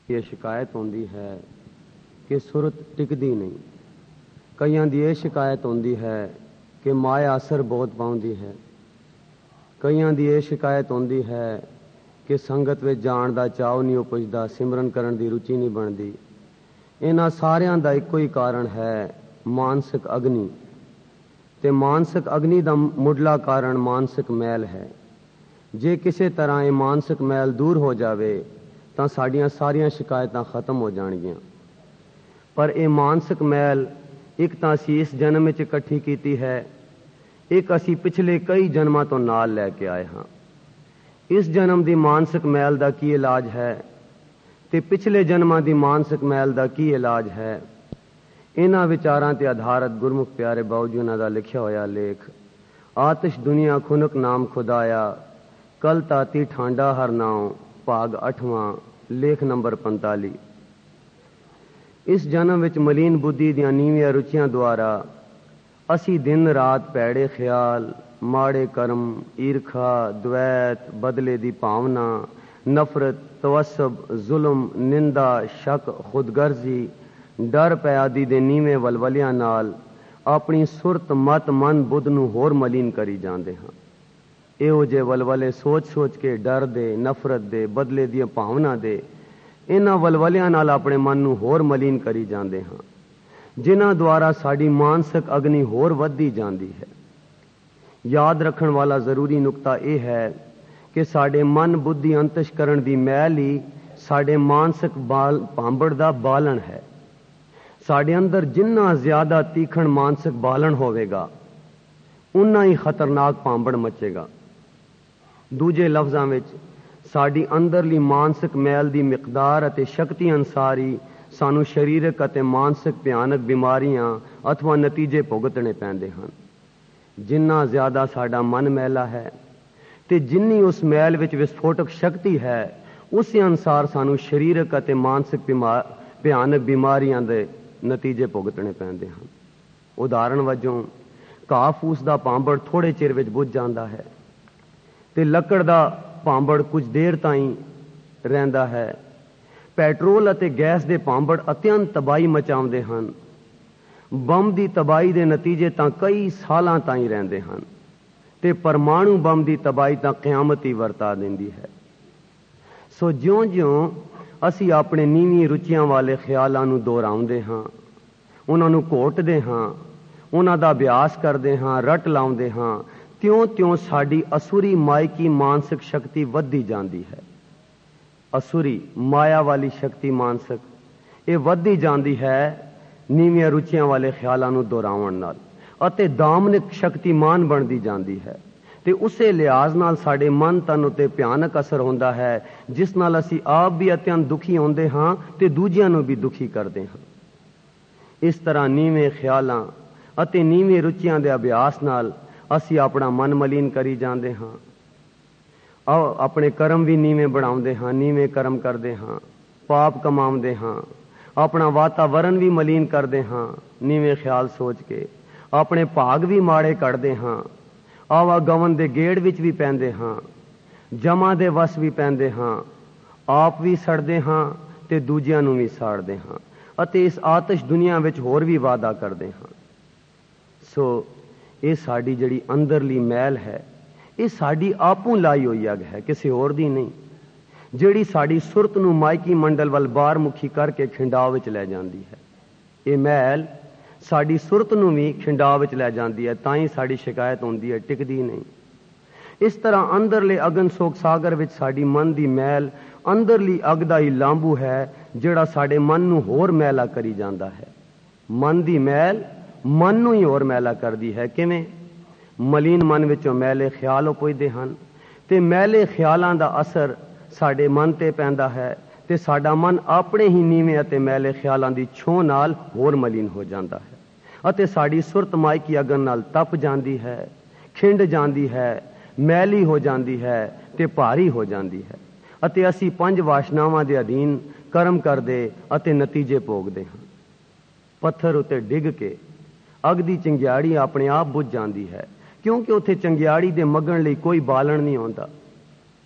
ये शिकायत होंदी है कि सुरत टिकदी नहीं। कईयां दी ये शिकायत होंदी है कि माया असर बहुत पाउंदी है। कईयां दी ये शिकायत होंदी है कि संगत विच जाण दा चाव नहीं उपजदा, सिमरन करन दी रुचि नहीं बनदी। इन्हां सारियां दा इक्को ही कारण है, मानसिक अग्नि। ते मानसिक अग्नि दा मुढ़ला कारण मानसिक मैल है। जे किसी तरह ये मानसिक मैल दूर हो जावे ਤਾਂ ਸਾਡੀਆਂ ਸਾਰੀਆਂ ਸ਼ਿਕਾਇਤਾਂ ਖਤਮ ਹੋ ਜਾਣਗੀਆਂ। ਪਰ ਇਹ ਮਾਨਸਿਕ ਮੈਲ ਇੱਕ ਤਾਂ ਅਸੀਂ ਇਸ ਜਨਮ ਵਿੱਚ ਇਕੱਠੀ ਕੀਤੀ ਹੈ, ਇੱਕ ਅਸੀਂ ਪਿਛਲੇ ਕਈ ਜਨਮਾਂ ਤੋਂ ਨਾਲ ਲੈ ਕੇ ਆਏ ਹਾਂ। ਇਸ ਜਨਮ ਦੀ ਮਾਨਸਿਕ ਮੈਲ ਦਾ ਕੀ ਇਲਾਜ ਹੈ ਤੇ ਪਿਛਲੇ ਜਨਮਾਂ ਦੀ ਮਾਨਸਿਕ ਮੈਲ ਦਾ ਕੀ ਇਲਾਜ ਹੈ, ਇਹਨਾਂ ਵਿਚਾਰਾਂ ਤੇ ਆਧਾਰਿਤ ਗੁਰਮੁਖ ਪਿਆਰੇ ਬਾਊ ਜੀ ਉਹਨਾਂ ਦਾ ਲਿਖਿਆ ਹੋਇਆ ਲੇਖ ਆਤਿਸ਼ ਦੁਨੀਆ ਖੁਨਕ ਨਾਮ ਖੁਦਾਇਆ ਕਲ ਤਾਤੀ ਠਾਂਡਾ ਹਰ ਨਾਉ ਭਾਗ 8ਵਾਂ ਲੇਖ ਨੰਬਰ 45। ਇਸ ਜਨਮ ਵਿੱਚ ਮਲੀਨ ਬੁੱਧੀ ਦੀਆਂ ਨੀਵੀਆਂ ਰੁਚੀਆਂ ਦੁਆਰਾ ਅਸੀਂ ਦਿਨ ਰਾਤ ਭੈੜੇ ਖਿਆਲ, ਮਾੜੇ ਕਰਮ, ਈਰਖਾ, ਦਵੈਤ, ਬਦਲੇ ਦੀ ਭਾਵਨਾ, ਨਫ਼ਰਤ, ਤਵੱਸਬ, ਜ਼ੁਲਮ, ਨਿੰਦਾ, ਸ਼ੱਕ, ਖੁਦਗਰਜ਼ੀ, ਡਰ ਭੈ ਆਦਿ ਦੇ ਨੀਵੇਂ ਵਲਵਲਿਆਂ ਨਾਲ ਆਪਣੀ ਸੁਰਤ, ਮਤ, ਮਨ, ਬੁੱਧ ਨੂੰ ਹੋਰ ਮਲੀਨ ਕਰੀ ਜਾਂਦੇ ਹਾਂ। ਇਹੋ ਜਿਹੇ ਵਲਵਲੇ ਸੋਚ ਕੇ ਡਰ ਦੇ, ਨਫ਼ਰਤ ਦੇ, ਬਦਲੇ ਦੀਆਂ ਭਾਵਨਾ ਦੇ, ਇਹਨਾਂ ਵਲਵਲਿਆਂ ਨਾਲ ਆਪਣੇ ਮਨ ਨੂੰ ਹੋਰ ਮਲੀਨ ਕਰੀ ਜਾਂਦੇ ਹਾਂ, ਜਿਨ੍ਹਾਂ ਦੁਆਰਾ ਸਾਡੀ ਮਾਨਸਿਕ ਅਗਨੀ ਹੋਰ ਵੱਧਦੀ ਜਾਂਦੀ ਹੈ। ਯਾਦ ਰੱਖਣ ਵਾਲਾ ਜ਼ਰੂਰੀ ਨੁਕਤਾ ਇਹ ਹੈ ਕਿ ਸਾਡੇ ਮਨ, ਬੁੱਧੀ, ਅੰਤਸ਼ਕਰਣ ਦੀ ਮੈਲ ਹੀ ਸਾਡੇ ਮਾਨਸਿਕ ਭਾਂਬੜ ਦਾ ਬਾਲਣ ਹੈ। ਸਾਡੇ ਅੰਦਰ ਜਿੰਨਾ ਜ਼ਿਆਦਾ ਤੀਖਣ ਮਾਨਸਿਕ ਬਾਲਣ ਹੋਵੇਗਾ, ਉਨਾ ਹੀ ਖਤਰਨਾਕ ਭਾਂਬੜ ਮਚੇਗਾ। ਦੂਜੇ ਲਫ਼ਜ਼ਾਂ ਵਿੱਚ ਸਾਡੀ ਅੰਦਰਲੀ ਮਾਨਸਿਕ ਮੈਲ ਦੀ ਮਿਕਦਾਰ ਅਤੇ ਸ਼ਕਤੀ ਅਨੁਸਾਰ ਹੀ ਸਾਨੂੰ ਸਰੀਰਕ ਅਤੇ ਮਾਨਸਿਕ ਭਿਆਨਕ ਬਿਮਾਰੀਆਂ ਅਥਵਾ ਨਤੀਜੇ ਭੁਗਤਣੇ ਪੈਂਦੇ ਹਨ। ਜਿੰਨਾ ਜ਼ਿਆਦਾ ਸਾਡਾ ਮਨ ਮੈਲਾ ਹੈ ਤੇ ਜਿੰਨੀ ਉਸ ਮੈਲ ਵਿੱਚ ਵਿਸਫੋਟਕ ਸ਼ਕਤੀ ਹੈ, ਉਸੇ ਅਨੁਸਾਰ ਸਾਨੂੰ ਸਰੀਰਕ ਅਤੇ ਮਾਨਸਿਕ ਭਿਆਨਕ ਬਿਮਾਰੀਆਂ ਦੇ ਨਤੀਜੇ ਭੁਗਤਣੇ ਪੈਂਦੇ ਹਨ। ਉਦਾਹਰਣ ਵਜੋਂ ਘਾਹ ਫੂਸ ਦਾ ਭਾਂਬੜ ਥੋੜੇ ਚਿਰ ਵਿੱਚ ਬੁੱਝ ਜਾਂਦਾ ਹੈ ਤੇ ਲੱਕੜ ਦਾ ਭਾਂਬੜ ਕੁਝ ਦੇਰ ਤਾਈਂ ਰਹਿੰਦਾ ਹੈ। ਪੈਟਰੋਲ ਅਤੇ ਗੈਸ ਦੇ ਭਾਂਬੜ ਅਤਿਅੰਤ ਤਬਾਹੀ ਮਚਾਉਂਦੇ ਹਨ। ਬੰਬ ਦੀ ਤਬਾਹੀ ਦੇ ਨਤੀਜੇ ਤਾਂ ਕਈ ਸਾਲਾਂ ਤਾਈਂ ਰਹਿੰਦੇ ਹਨ ਤੇ ਪਰਮਾਣੂ ਬੰਬ ਦੀ ਤਬਾਹੀ ਤਾਂ ਕਿਆਮਤ ਹੀ ਵਰਤਾ ਦਿੰਦੀ ਹੈ। ਸੋ ਜਿਉਂ-ਜਿਉਂ ਅਸੀਂ ਆਪਣੇ ਨੀਵੀਂ ਰੁਚੀਆਂ ਵਾਲੇ ਖਿਆਲਾਂ ਨੂੰ ਦੁਹਰਾਉਂਦੇ ਹਾਂ, ਉਹਨਾਂ ਨੂੰ ਘੋਟਦੇ ਹਾਂ, ਉਹਨਾਂ ਦਾ ਅਭਿਆਸ ਕਰਦੇ ਹਾਂ, ਰੱਟ ਲਾਉਂਦੇ ਹਾਂ, ਤਿਉਂ-ਤਿਉਂ ਸਾਡੀ ਅਸੁਰੀ ਮਾਇਕੀ ਮਾਨਸਿਕ ਸ਼ਕਤੀ ਵੱਧਦੀ ਜਾਂਦੀ ਹੈ। ਅਸੁਰੀ ਮਾਇਆ ਵਾਲੀ ਸ਼ਕਤੀ ਮਾਨਸਿਕ ਇਹ ਵੱਧਦੀ ਜਾਂਦੀ ਹੈ ਨੀਵੀਆਂ ਰੁਚੀਆਂ ਵਾਲੇ ਖਿਆਲਾਂ ਨੂੰ ਦੁਹਰਾਉਣ ਨਾਲ, ਅਤੇ ਦਾਮਨਿਕ ਸ਼ਕਤੀਮਾਨ ਬਣਦੀ ਜਾਂਦੀ ਹੈ ਤੇ ਉਸੇ ਲਿਹਾਜ਼ ਨਾਲ ਸਾਡੇ ਮਨ ਤਨ ਉੱਤੇ ਭਿਆਨਕ ਅਸਰ ਹੁੰਦਾ ਹੈ, ਜਿਸ ਨਾਲ ਅਸੀਂ ਆਪ ਵੀ ਅਤਿਅੰਤ ਦੁਖੀ ਹੁੰਦੇ ਹਾਂ ਤੇ ਦੂਜਿਆਂ ਨੂੰ ਵੀ ਦੁਖੀ ਕਰਦੇ ਹਾਂ। ਇਸ ਤਰ੍ਹਾਂ ਨੀਵੇਂ ਖਿਆਲਾਂ ਅਤੇ ਨੀਵੇਂ ਰੁਚੀਆਂ ਦੇ ਅਭਿਆਸ ਨਾਲ ਅਸੀਂ ਆਪਣਾ ਮਨ ਮਲੀਨ ਕਰੀ ਜਾਂਦੇ ਹਾਂ। ਆਪਣੇ ਕਰਮ ਵੀ ਨੀਵੇਂ ਬਣਾਉਂਦੇ ਹਾਂ, ਨੀਵੇਂ ਕਰਮ ਕਰਦੇ ਹਾਂ, ਪਾਪ ਕਮਾਉਂਦੇ ਹਾਂ, ਆਪਣਾ ਵਾਤਾਵਰਨ ਵੀ ਮਲੀਨ ਕਰਦੇ ਹਾਂ ਨੀਵੇਂ ਖਿਆਲ ਸੋਚ ਕੇ, ਆਪਣੇ ਭਾਗ ਵੀ ਮਾੜੇ ਕੱਢਦੇ ਹਾਂ, ਆਵਾਗਮਨ ਦੇ ਗੇੜ ਵਿੱਚ ਵੀ ਪੈਂਦੇ ਹਾਂ, ਜਮਾਂ ਦੇ ਵਸ ਵੀ ਪੈਂਦੇ ਹਾਂ, ਆਪ ਵੀ ਸੜਦੇ ਹਾਂ ਤੇ ਦੂਜਿਆਂ ਨੂੰ ਵੀ ਸਾੜਦੇ ਹਾਂ, ਅਤੇ ਇਸ ਆਤਿਸ਼ ਦੁਨੀਆ ਵਿੱਚ ਹੋਰ ਵੀ ਵਾਅਦਾ ਕਰਦੇ ਹਾਂ। ਸੋ ਇਹ ਸਾਡੀ ਜਿਹੜੀ ਅੰਦਰਲੀ ਮੈਲ ਹੈ, ਇਹ ਸਾਡੀ ਆਪੋਂ ਲਾਈ ਹੋਈ ਅੱਗ ਹੈ, ਕਿਸੇ ਹੋਰ ਦੀ ਨਹੀਂ, ਜਿਹੜੀ ਸਾਡੀ ਸੁਰਤ ਨੂੰ ਮਾਇਕੀ ਮੰਡਲ ਵੱਲ ਬਾਹਰਮੁਖੀ ਕਰਕੇ ਖਿੰਡਾਅ ਵਿੱਚ ਲੈ ਜਾਂਦੀ ਹੈ। ਇਹ ਮੈਲ ਸਾਡੀ ਸੁਰਤ ਨੂੰ ਵੀ ਖਿੰਡਾਅ ਵਿੱਚ ਲੈ ਜਾਂਦੀ ਹੈ, ਤਾਂ ਹੀ ਸਾਡੀ ਸ਼ਿਕਾਇਤ ਹੁੰਦੀ ਹੈ, ਟਿਕਦੀ ਨਹੀਂ। ਇਸ ਤਰ੍ਹਾਂ ਅੰਦਰਲੇ ਅਗਨ ਸੋਗ ਸਾਗਰ ਵਿੱਚ ਸਾਡੀ ਮਨ ਦੀ ਮੈਲ ਅੰਦਰਲੀ ਅੱਗ ਦਾ ਹੀ ਲਾਂਬੂ ਹੈ, ਜਿਹੜਾ ਸਾਡੇ ਮਨ ਨੂੰ ਹੋਰ ਮੈਲਾ ਕਰੀ ਜਾਂਦਾ ਹੈ। ਮਨ ਦੀ ਮੈਲ ਮਨ ਨੂੰ ਹੀ ਹੋਰ ਮੈਲਾ ਕਰਦੀ ਹੈ। ਕਿਵੇਂ? ਮਲੀਨ ਮਨ ਵਿੱਚੋਂ ਮੈਲੇ ਖਿਆਲ ਉਪਜਦੇ ਹਨ ਤੇ ਮੈਲੇ ਖਿਆਲਾਂ ਦਾ ਅਸਰ ਸਾਡੇ ਮਨ ਤੇ ਪੈਂਦਾ ਹੈ ਤੇ ਸਾਡਾ ਮਨ ਆਪਣੇ ਹੀ ਨੀਵੇਂ ਅਤੇ ਮੈਲੇ ਖਿਆਲਾਂ ਦੀ ਛੋਹ ਨਾਲ ਹੋਰ ਮਲੀਨ ਹੋ ਜਾਂਦਾ ਹੈ ਅਤੇ ਸਾਡੀ ਸੁਰਤ ਮਾਇਕੀ ਅਗਨ ਨਾਲ ਤਪ ਜਾਂਦੀ ਹੈ, ਖਿੰਡ ਜਾਂਦੀ ਹੈ, ਮੈਲੀ ਹੋ ਜਾਂਦੀ ਹੈ ਤੇ ਭਾਰੀ ਹੋ ਜਾਂਦੀ ਹੈ, ਅਤੇ ਅਸੀਂ 5 ਵਾਸ਼ਨਾਵਾਂ ਦੇ ਅਧੀਨ ਕਰਮ ਕਰਦੇ ਅਤੇ ਨਤੀਜੇ ਭੋਗਦੇ ਹਾਂ। ਪੱਥਰ ਉੱਤੇ ਡਿੱਗ ਕੇ ਅੱਗ ਦੀ ਚੰਗਿਆੜੀ ਆਪਣੇ ਆਪ ਬੁੱਝ ਜਾਂਦੀ ਹੈ, ਕਿਉਂਕਿ ਉੱਥੇ ਚੰਗਿਆੜੀ ਦੇ ਮੱਗਣ ਲਈ ਕੋਈ ਬਾਲਣ ਨਹੀਂ ਆਉਂਦਾ।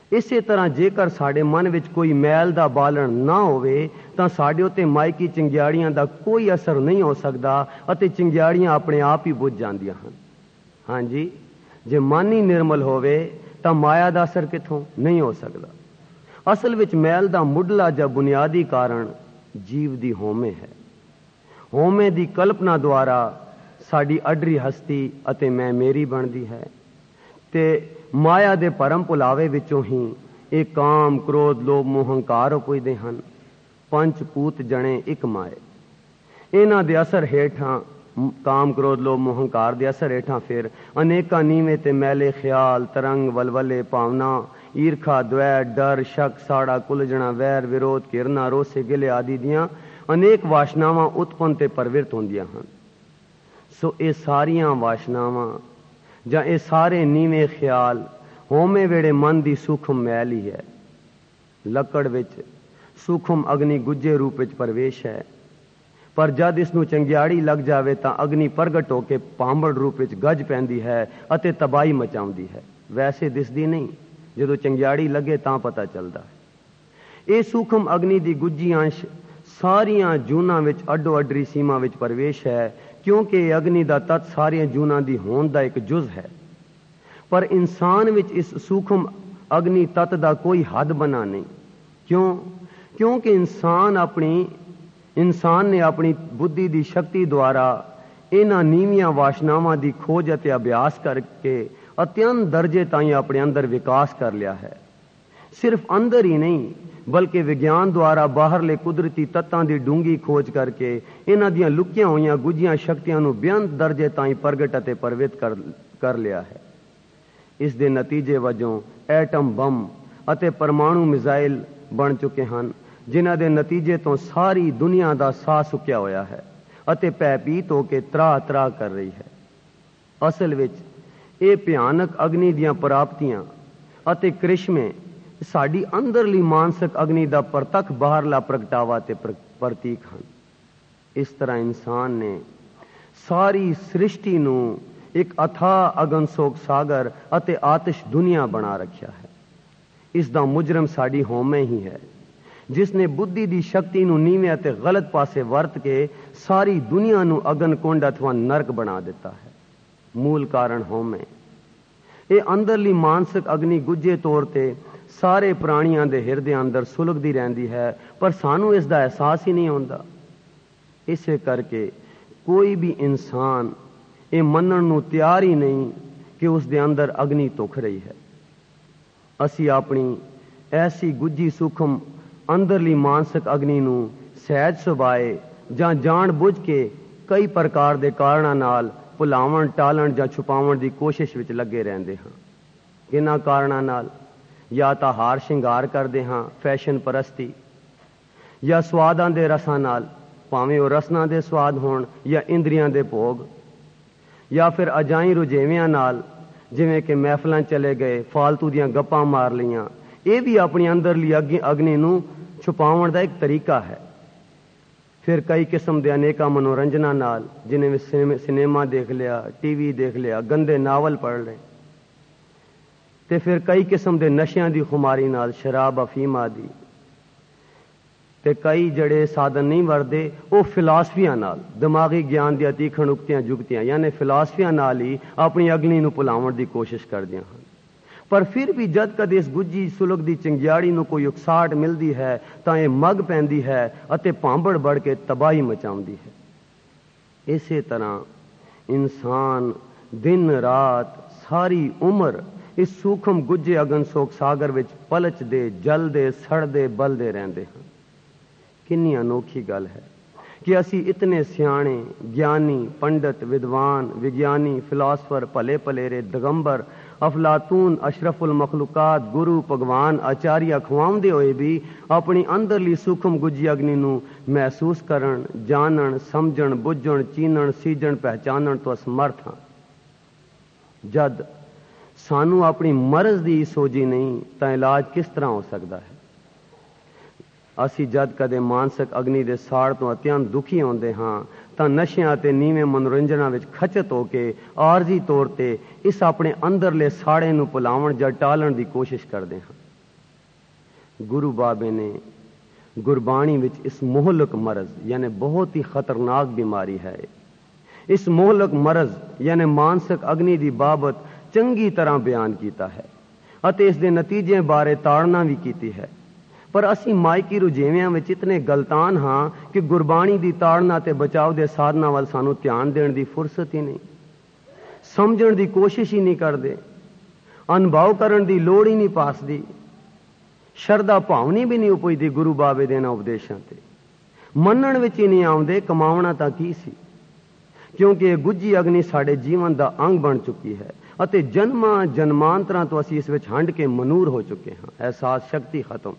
ਇਸੇ ਤਰ੍ਹਾਂ ਜੇਕਰ ਸਾਡੇ ਮਨ ਵਿੱਚ ਕੋਈ ਮੈਲ ਦਾ ਬਾਲਣ ਨਾ ਹੋਵੇ ਤਾਂ ਸਾਡੇ ਉੱਤੇ ਮਾਇਕੀ ਚਿੰਗਿਆੜੀਆਂ ਦਾ ਕੋਈ ਅਸਰ ਨਹੀਂ ਹੋ ਸਕਦਾ ਅਤੇ ਚਿੰਗਿਆੜੀਆਂ ਆਪਣੇ ਆਪ ਹੀ ਬੁੱਝ ਜਾਂਦੀਆਂ ਹਨ। ਹਾਂਜੀ, ਜੇ ਮਨ ਹੀ ਨਿਰਮਲ ਹੋਵੇ ਤਾਂ ਮਾਇਆ ਦਾ ਅਸਰ ਕਿੱਥੋਂ ਨਹੀਂ ਹੋ ਸਕਦਾ। ਅਸਲ ਵਿੱਚ ਮੈਲ ਦਾ ਮੁੱਢਲਾ ਜਾਂ ਬੁਨਿਆਦੀ ਕਾਰਨ ਜੀਵ ਦੀ ਹਉਮੈ ਹੈ। ਹਉਮੈ ਦੀ ਕਲਪਨਾ ਦੁਆਰਾ ਸਾਡੀ ਅਡਰੀ ਹਸਤੀ ਅਤੇ ਮੈਂ ਮੇਰੀ ਬਣਦੀ ਹੈ ਤੇ ਮਾਇਆ ਦੇ ਭਰਮ ਭੁਲਾਵੇ ਵਿੱਚੋਂ ਹੀ ਇਹ ਕਾਮ, ਕ੍ਰੋਧ, ਲੋਭ, ਮੋਹ, ਹੰਕਾਰ ਉਪਜਦੇ ਹਨ। ਪੰਜ ਪੂਤ ਜਣੇ ਇੱਕ ਮਾਏ। ਇਹਨਾਂ ਦੇ ਅਸਰ ਹੇਠਾਂ, ਕਾਮ, ਕ੍ਰੋਧ, ਲੋਭ, ਮੋਹ, ਹੰਕਾਰ ਦੇ ਅਸਰ ਹੇਠਾਂ ਫਿਰ ਅਨੇਕਾਂ ਨੀਵੇਂ ਤੇ ਮੈਲੇ ਖਿਆਲ, ਤਰੰਗ, ਵਲਵਲੇ, ਭਾਵਨਾ, ਈਰਖਾ, ਦਵੈਰ, ਡਰ, ਸ਼ੱਕ, ਸਾੜਾ, ਕੁਲਝਣਾ, ਵੈਰ, ਵਿਰੋਧ, ਘਿਰਨਾ, ਰੋਸੇ, ਗਿਲੇ ਆਦਿ ਦੀਆਂ ਅਨੇਕ ਵਾਸ਼ਨਾਵਾਂ ਉਤਪੰਨ ਤੇ ਪ੍ਰਵਿਰਤ ਹੁੰਦੀਆਂ ਹਨ। ਸੋ ਇਹ ਸਾਰੀਆਂ ਵਾਸ਼ਨਾਵਾਂ ਜਾਂ ਇਹ ਸਾਰੇ ਨੀਵੇਂ ਖਿਆਲ ਹਉਮੈ ਵੇੜੇ ਮਨ ਦੀ ਸੂਖਮ ਮੈਲ ਹੀ ਹੈ। ਲੱਕੜ ਵਿੱਚ ਸੂਖਮ ਅਗਨੀ ਗੁੱਜੇ ਰੂਪ ਵਿੱਚ ਪ੍ਰਵੇਸ਼ ਹੈ, ਪਰ ਜਦ ਇਸ ਨੂੰ ਚੰਗਿਆੜੀ ਲੱਗ ਜਾਵੇ ਤਾਂ ਅਗਨੀ ਪ੍ਰਗਟ ਹੋ ਕੇ ਪਾਂਬੜ ਰੂਪ ਵਿੱਚ ਗੱਜ ਪੈਂਦੀ ਹੈ ਅਤੇ ਤਬਾਹੀ ਮਚਾਉਂਦੀ ਹੈ। ਵੈਸੇ ਦਿਸਦੀ ਨਹੀਂ, ਜਦੋਂ ਚੰਗਿਆੜੀ ਲੱਗੇ ਤਾਂ ਪਤਾ ਚੱਲਦਾ ਹੈ। ਇਹ ਸੂਖਮ ਅਗਨੀ ਦੀ ਗੁੱਜੀ ਅੰਸ਼ ਸਾਰੀਆਂ ਜੂਨਾਂ ਵਿੱਚ ਅੱਡੋ ਅੱਡਰੀ ਸੀਮਾ ਵਿੱਚ ਪ੍ਰਵੇਸ਼ ਹੈ, ਕਿਉਂਕਿ ਇਹ ਅਗਨੀ ਦਾ ਤੱਤ ਸਾਰੀਆਂ ਜੂਨਾਂ ਦੀ ਹੋਂਦ ਦਾ ਇੱਕ ਜੁਜ਼ ਹੈ। ਪਰ ਇਨਸਾਨ ਵਿੱਚ ਇਸ ਸੂਖਮ ਅਗਨੀ ਤੱਤ ਦਾ ਕੋਈ ਹੱਦ ਬਣਾ ਨਹੀਂ। ਕਿਉਂਕਿ ਇਨਸਾਨ ਨੇ ਆਪਣੀ ਬੁੱਧੀ ਦੀ ਸ਼ਕਤੀ ਦੁਆਰਾ ਇਹਨਾਂ ਨੀਵੀਆਂ ਵਾਸ਼ਨਾਵਾਂ ਦੀ ਖੋਜ ਅਤੇ ਅਭਿਆਸ ਕਰਕੇ ਅਤਿਅੰਤ ਦਰਜੇ ਤਾਈਂ ਆਪਣੇ ਅੰਦਰ ਵਿਕਾਸ ਕਰ ਲਿਆ ਹੈ। ਸਿਰਫ ਅੰਦਰ ਹੀ ਨਹੀਂ, ਬਲਕਿ ਵਿਗਿਆਨ ਦੁਆਰਾ ਬਾਹਰਲੇ ਕੁਦਰਤੀ ਤੱਤਾਂ ਦੀ ਡੂੰਗੀ ਖੋਜ ਕਰਕੇ ਇਹਨਾਂ ਦੀਆਂ ਲੁਕੀਆਂ ਹੋਈਆਂ ਗੁੱਝੀਆਂ ਸ਼ਕਤੀਆਂ ਨੂੰ ਬੇਅੰਤ ਦਰਜੇ ਤਾਈਂ ਪ੍ਰਗਟ ਅਤੇ ਪ੍ਰਵਿਤ ਕਰ ਲਿਆ ਹੈ। ਇਸ ਦੇ ਨਤੀਜੇ ਵਜੋਂ ਐਟਮ ਬੰਬ ਅਤੇ ਪਰਮਾਣੂ ਮਿਜ਼ਾਈਲ ਬਣ ਚੁੱਕੇ ਹਨ, ਜਿਨ੍ਹਾਂ ਦੇ ਨਤੀਜੇ ਤੋਂ ਸਾਰੀ ਦੁਨੀਆ ਦਾ ਸਾਹ ਸੁੱਕਿਆ ਹੋਇਆ ਹੈ ਅਤੇ ਭੈਭੀਤ ਹੋ ਕੇ ਤਰਾਹ ਕਰ ਰਹੀ ਹੈ। ਅਸਲ ਵਿੱਚ ਇਹ ਭਿਆਨਕ ਅਗਨੀ ਦੀਆਂ ਪ੍ਰਾਪਤੀਆਂ ਅਤੇ ਕ੍ਰਿਸ਼ਮੇ ਸਾਡੀ ਅੰਦਰਲੀ ਮਾਨਸਿਕ ਅਗਨੀ ਦਾ ਪ੍ਰਤੱਖ ਬਾਹਰਲਾ ਪ੍ਰਗਟਾਵਾ ਤੇ ਪ੍ਰਤੀਕ ਹਨ। ਇਸ ਤਰ੍ਹਾਂ ਇਨਸਾਨ ਨੇ ਸਾਰੀ ਸ੍ਰਿਸ਼ਟੀ ਨੂੰ ਇੱਕ ਅਥਾਹ ਅਗਨ ਸੋਕ ਸਾਗਰ ਅਤੇ ਆਤਿਸ਼ ਦੁਨੀਆ ਬਣਾ ਰੱਖਿਆ ਹੈ। ਇਸ ਦਾ ਮੁਜਰਮ ਸਾਡੀ ਹਉਮੈ ਹੀ ਹੈ, ਜਿਸ ਨੇ ਬੁੱਧੀ ਦੀ ਸ਼ਕਤੀ ਨੂੰ ਨੀਵੇਂ ਅਤੇ ਗਲਤ ਪਾਸੇ ਵਰਤ ਕੇ ਸਾਰੀ ਦੁਨੀਆ ਨੂੰ ਅਗਨ ਕੁੰਡ ਅਥਵਾ ਨਰਕ ਬਣਾ ਦਿੱਤਾ ਹੈ। ਮੂਲ ਕਾਰਨ ਹਉਮੈ। ਇਹ ਅੰਦਰਲੀ ਮਾਨਸਿਕ ਅਗਨੀ ਗੁੱਝੇ ਤੌਰ ਤੇ ਸਾਰੇ ਪ੍ਰਾਣੀਆਂ ਦੇ ਹਿਰਦੇ ਅੰਦਰ ਸੁਲਗਦੀ ਰਹਿੰਦੀ ਹੈ, ਪਰ ਸਾਨੂੰ ਇਸ ਦਾ ਅਹਿਸਾਸ ਹੀ ਨਹੀਂ ਹੁੰਦਾ। ਇਸੇ ਕਰਕੇ ਕੋਈ ਵੀ ਇਨਸਾਨ ਇਹ ਮੰਨਣ ਨੂੰ ਤਿਆਰ ਹੀ ਨਹੀਂ ਕਿ ਉਸ ਦੇ ਅੰਦਰ ਅਗਨੀ ਧੁਖ ਰਹੀ ਹੈ। ਅਸੀਂ ਆਪਣੀ ਐਸੀ ਗੁੱਝੀ ਸੂਖਮ ਅੰਦਰਲੀ ਮਾਨਸਿਕ ਅਗਨੀ ਨੂੰ ਸਹਿਜ ਸੁਭਾਏ ਜਾਂ ਜਾਣ ਬੁੱਝ ਕੇ ਕਈ ਪ੍ਰਕਾਰ ਦੇ ਕਾਰਨਾਂ ਨਾਲ ਭੁਲਾਵਣ, ਟਾਲਣ ਜਾਂ ਛੁਪਾਉਣ ਦੀ ਕੋਸ਼ਿਸ਼ ਵਿੱਚ ਲੱਗੇ ਰਹਿੰਦੇ ਹਾਂ। ਇਹਨਾਂ ਕਾਰਨਾਂ ਨਾਲ ਜਾਂ ਤਾਂ ਹਾਰ ਸ਼ਿੰਗਾਰ ਕਰਦੇ ਹਾਂ, ਫੈਸ਼ਨ ਪਰਸਤੀ, ਜਾਂ ਸਵਾਦਾਂ ਦੇ ਰਸਾਂ ਨਾਲ, ਭਾਵੇਂ ਉਹ ਰਸਨਾ ਦੇ ਸਵਾਦ ਹੋਣ ਜਾਂ ਇੰਦਰੀਆਂ ਦੇ ਭੋਗ, ਜਾਂ ਫਿਰ ਅਜਾਈ ਰੁਝੇਵਿਆਂ ਨਾਲ, ਜਿਵੇਂ ਕਿ ਮਹਿਫਲਾਂ ਚਲੇ ਗਏ, ਫਾਲਤੂ ਦੀਆਂ ਗੱਪਾਂ ਮਾਰ ਲਈਆਂ। ਇਹ ਵੀ ਆਪਣੀ ਅੰਦਰਲੀ ਅਗਨੀ ਨੂੰ ਛੁਪਾਉਣ ਦਾ ਇੱਕ ਤਰੀਕਾ ਹੈ। ਫਿਰ ਕਈ ਕਿਸਮ ਦੇ ਅਨੇਕਾਂ ਮਨੋਰੰਜਨਾਂ ਨਾਲ, ਜਿਵੇਂ ਸਿਨੇਮਾ ਦੇਖ ਲਿਆ, ਟੀਵੀ ਦੇਖ ਲਿਆ, ਗੰਦੇ ਨਾਵਲ ਪੜ੍ਹ ਲਏ, ਤੇ ਫਿਰ ਕਈ ਕਿਸਮ ਦੇ ਨਸ਼ਿਆਂ ਦੀ ਖੁਮਾਰੀ ਨਾਲ, ਸ਼ਰਾਬ, ਅਫੀਮ ਆਦਿ, ਤੇ ਕਈ ਜਿਹੜੇ ਸਾਧਨ ਨਹੀਂ ਵਰਦੇ ਉਹ ਫਿਲਾਸਫੀਆਂ ਨਾਲ, ਦਿਮਾਗੀ ਗਿਆਨ ਦੀਆਂ ਤੀਖਣ ਉਕਤੀਆਂ ਜੁਗਤੀਆਂ, ਯਾਨੀ ਫਿਲਾਸਫੀਆਂ ਨਾਲ ਹੀ ਆਪਣੀ ਅਗਨੀ ਨੂੰ ਭੁਲਾਉਣ ਦੀ ਕੋਸ਼ਿਸ਼ ਕਰਦੀਆਂ ਹਨ। ਪਰ ਫਿਰ ਵੀ ਜਦ ਕਦੇ ਇਸ ਗੁੱਜੀ ਸੁਲਗਦੀ ਚਿੰਗਿਆੜੀ ਨੂੰ ਕੋਈ ਉਕਸਾਹਟ ਮਿਲਦੀ ਹੈ ਤਾਂ ਇਹ ਮੱਗ ਪੈਂਦੀ ਹੈ ਅਤੇ ਭਾਂਬੜ ਵੜ ਕੇ ਤਬਾਹੀ ਮਚਾਉਂਦੀ ਹੈ। ਇਸੇ ਤਰ੍ਹਾਂ ਇਨਸਾਨ ਦਿਨ ਰਾਤ ਸਾਰੀ ਉਮਰ ਇਸ ਸੂਖਮ ਗੁੱਜੇ ਅਗਨ ਸੋਕ ਸਾਗਰ ਵਿੱਚ ਪਲਚਦੇ, ਜਲਦੇ, ਸੜਦੇ, ਬਲਦੇ ਰਹਿੰਦੇ ਹਨ। ਕਿੰਨੀ ਅਨੋਖੀ ਗੱਲ ਹੈ ਕਿ ਅਸੀਂ ਇਤਨੇ ਸਿਆਣੇ, ਗਿਆਨੀ, ਪੰਡਤ, ਵਿਦਵਾਨ, ਵਿਗਿਆਨੀ, ਫਿਲਾਸਫਰ, ਭਲੇ ਭਲੇਰੇ, ਦਿਗੰਬਰ, ਅਫਲਾਤੂਨ, ਅਸ਼ਰਫੁਲ ਮਖਲੂਕਾਤ, ਗੁਰੂ, ਭਗਵਾਨ, ਆਚਾਰੀਆ ਖਵਾਉਂਦੇ ਹੋਏ ਵੀ ਆਪਣੀ ਅੰਦਰਲੀ ਸੂਖਮ ਗੁੱਜੀ ਅਗਨੀ ਨੂੰ ਮਹਿਸੂਸ ਕਰਨ, ਜਾਣਨ, ਸਮਝਣ, ਬੁੱਝਣ, ਚੀਨਣ, ਸੀਜਣ, ਪਹਿਚਾਨਣ ਤੋਂ ਅਸਮਰਥ ਹਾਂ। ਜਦ ਸਾਨੂੰ ਆਪਣੀ ਮਰਜ਼ ਦੀ ਸੋਝੀ ਨਹੀਂ ਤਾਂ ਇਲਾਜ ਕਿਸ ਤਰ੍ਹਾਂ ਹੋ ਸਕਦਾ ਹੈ? ਅਸੀਂ ਜਦ ਕਦੇ ਮਾਨਸਿਕ ਅਗਨੀ ਦੇ ਸਾੜ ਤੋਂ ਅਤਿਅੰਤ ਦੁਖੀ ਹੁੰਦੇ ਹਾਂ ਤਾਂ ਨਸ਼ਿਆਂ ਅਤੇ ਨੀਵੇਂ ਮਨੋਰੰਜਨਾਂ ਵਿੱਚ ਖਚਤ ਹੋ ਕੇ ਆਰਜ਼ੀ ਤੌਰ ਤੇ ਇਸ ਆਪਣੇ ਅੰਦਰਲੇ ਸਾੜੇ ਨੂੰ ਭੁਲਾਉਣ ਜਾਂ ਟਾਲਣ ਦੀ ਕੋਸ਼ਿਸ਼ ਕਰਦੇ ਹਾਂ। ਗੁਰੂ ਬਾਬੇ ਨੇ ਗੁਰਬਾਣੀ ਵਿੱਚ ਇਸ ਮੋਹਲਕ ਮਰਜ਼ ਯਾਨੀ ਬਹੁਤ ਹੀ ਖਤਰਨਾਕ ਬਿਮਾਰੀ ਹੈ, ਇਸ ਮੋਹਲਕ ਮਰਜ਼ ਯਾਨੀ ਮਾਨਸਿਕ ਅਗਨੀ ਦੀ ਬਾਬਤ ਚੰਗੀ ਤਰ੍ਹਾਂ ਬਿਆਨ ਕੀਤਾ ਹੈ ਅਤੇ ਇਸ ਦੇ ਨਤੀਜੇ ਬਾਰੇ ਤਾੜਨਾ ਵੀ ਕੀਤੀ ਹੈ। ਪਰ ਅਸੀਂ ਮਾਇਕੀ ਰੁਝੇਵਿਆਂ ਵਿੱਚ ਇਤਨੇ ਗਲਤਾਨ ਹਾਂ ਕਿ ਗੁਰਬਾਣੀ ਦੀ ਤਾੜਨਾ ਤੇ ਬਚਾਓ ਦੇ ਸਾਧਨਾਂ ਵੱਲ ਸਾਨੂੰ ਧਿਆਨ ਦੇਣ ਦੀ ਫੁਰਸਤ ਹੀ ਨਹੀਂ, ਸਮਝਣ ਦੀ ਕੋਸ਼ਿਸ਼ ਹੀ ਨਹੀਂ ਕਰਦੇ, ਅਨੁਭਵ ਕਰਨ ਦੀ ਲੋੜ ਹੀ ਨਹੀਂ ਪਾਸਦੀ, ਸ਼ਰਧਾ ਭਾਵਨੀ ਵੀ ਨਹੀਂ ਉਪਜਦੀ ਗੁਰੂ ਬਾਬੇ ਦੇ ਇਹਨਾਂ ਉਪਦੇਸ਼ਾਂ ਤੇ, ਮੰਨਣ ਵਿੱਚ ਹੀ ਨਹੀਂ ਆਉਂਦੇ। ਕਮਾਉਣਾ ਤਾਂ ਕੀ ਸੀ, ਕਿਉਂਕਿ ਇਹ ਗੁੱਜੀ ਅਗਨੀ ਸਾਡੇ ਜੀਵਨ ਦਾ ਅੰਗ ਬਣ ਚੁੱਕੀ ਹੈ ਅਤੇ ਜਨਮਾਂ ਜਨਮਾਂਤਰਾਂ ਤੋਂ ਅਸੀਂ ਇਸ ਵਿੱਚ ਹੰਡ ਕੇ ਮਨੂਰ ਹੋ ਚੁੱਕੇ ਹਾਂ। ਅਹਿਸਾਸ ਸ਼ਕਤੀ ਖਤਮ।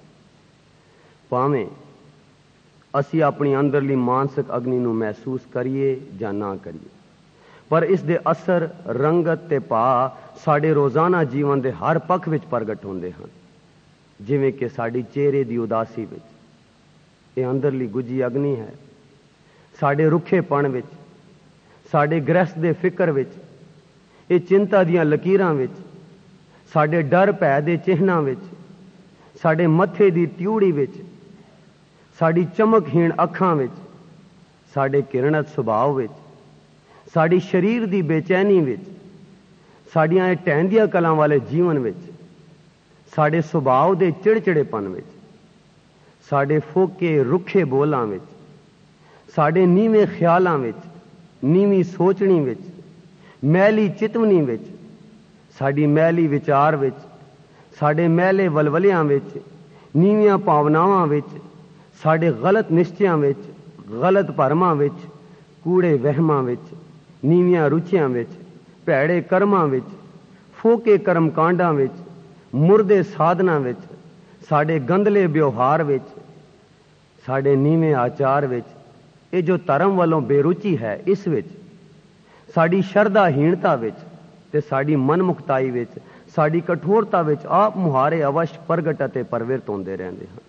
ਭਾਵੇਂ ਅਸੀਂ ਆਪਣੀ ਅੰਦਰਲੀ ਮਾਨਸਿਕ ਅਗਨੀ ਨੂੰ ਮਹਿਸੂਸ ਕਰੀਏ ਜਾਂ ਨਾ ਕਰੀਏ, ਪਰ ਇਸ ਦੇ ਅਸਰ, ਰੰਗਤ ਤੇ ਭਾਅ ਸਾਡੇ ਰੋਜ਼ਾਨਾ ਜੀਵਨ ਦੇ ਹਰ ਪੱਖ ਵਿੱਚ ਪ੍ਰਗਟ ਹੁੰਦੇ ਹਨ। ਜਿਵੇਂ ਕਿ ਸਾਡੀ ਚਿਹਰੇ ਦੀ ਉਦਾਸੀ ਵਿੱਚ ਇਹ ਅੰਦਰਲੀ ਗੁੱਜੀ ਅਗਨੀ ਹੈ, ਸਾਡੇ ਰੁੱਖੇਪਣ ਵਿੱਚ, ਸਾਡੇ ਗ੍ਰਹਿਸਤ ਦੇ ਫਿਕਰ ਵਿੱਚ, ਇਹ ਚਿੰਤਾ ਦੀਆਂ ਲਕੀਰਾਂ ਵਿੱਚ, ਸਾਡੇ ਡਰ ਭੈ ਦੇ ਚਿਹਨਾਂ ਵਿੱਚ, ਸਾਡੇ ਮੱਥੇ ਦੀ ਤਿਊੜੀ ਵਿੱਚ, ਸਾਡੀ ਚਮਕਹੀਣ ਅੱਖਾਂ ਵਿੱਚ, ਸਾਡੇ ਕਿਰਣਤ ਸੁਭਾਅ ਵਿੱਚ, ਸਾਡੀ ਸਰੀਰ ਦੀ ਬੇਚੈਨੀ ਵਿੱਚ, ਸਾਡੀਆਂ ਇਹ ਟਹਿੰਦੀਆਂ ਕਲਾਂ ਵਾਲੇ ਜੀਵਨ ਵਿੱਚ, ਸਾਡੇ ਸੁਭਾਅ ਦੇ ਚਿੜਚਿੜੇਪਨ ਵਿੱਚ, ਸਾਡੇ ਫੋਕੇ ਰੁੱਖੇ ਬੋਲਾਂ ਵਿੱਚ, ਸਾਡੇ ਨੀਵੇਂ ਖਿਆਲਾਂ ਵਿੱਚ, ਨੀਵੀਂ ਸੋਚਣੀ ਵਿੱਚ, ਮੈਲੀ ਚਿਤਵਨੀ ਵਿੱਚ, ਸਾਡੀ ਮੈਲੀ ਵਿਚਾਰ ਵਿੱਚ, ਸਾਡੇ ਮੈਲੇ ਵਲਵਲਿਆਂ ਵਿੱਚ, ਨੀਵੀਆਂ ਭਾਵਨਾਵਾਂ ਵਿੱਚ, ਸਾਡੇ ਗਲਤ ਨਿਸ਼ਚਿਆਂ ਵਿੱਚ, ਗਲਤ ਭਰਮਾਂ ਵਿੱਚ, ਕੂੜੇ ਵਹਿਮਾਂ ਵਿੱਚ, ਨੀਵੀਆਂ ਰੁਚੀਆਂ ਵਿੱਚ, ਭੈੜੇ ਕਰਮਾਂ ਵਿੱਚ, ਫੋਕੇ ਕਰਮ ਕਾਂਡਾਂ ਵਿੱਚ, ਮੁਰਦੇ ਸਾਧਨਾਂ ਵਿੱਚ, ਸਾਡੇ ਗੰਦਲੇ ਵਿਵਹਾਰ ਵਿੱਚ, ਸਾਡੇ ਨੀਵੇਂ ਆਚਾਰ ਵਿੱਚ, ਇਹ ਜੋ ਧਰਮ ਵੱਲੋਂ ਬੇਰੁਚੀ ਹੈ ਇਸ ਵਿੱਚ, ਸਾਡੀ ਸ਼ਰਧਾਹੀਣਤਾ ਵਿੱਚ ਤੇ ਸਾਡੀ ਮਨਮੁਖਤਾਈ ਵਿੱਚ, ਸਾਡੀ ਕਠੋਰਤਾ ਵਿੱਚ ਆਪ ਮੁਹਾਰੇ ਅਵਸ਼ ਪ੍ਰਗਟ ਅਤੇ ਪਰਵਿਰਤ ਹੁੰਦੇ ਰਹਿੰਦੇ ਹਨ।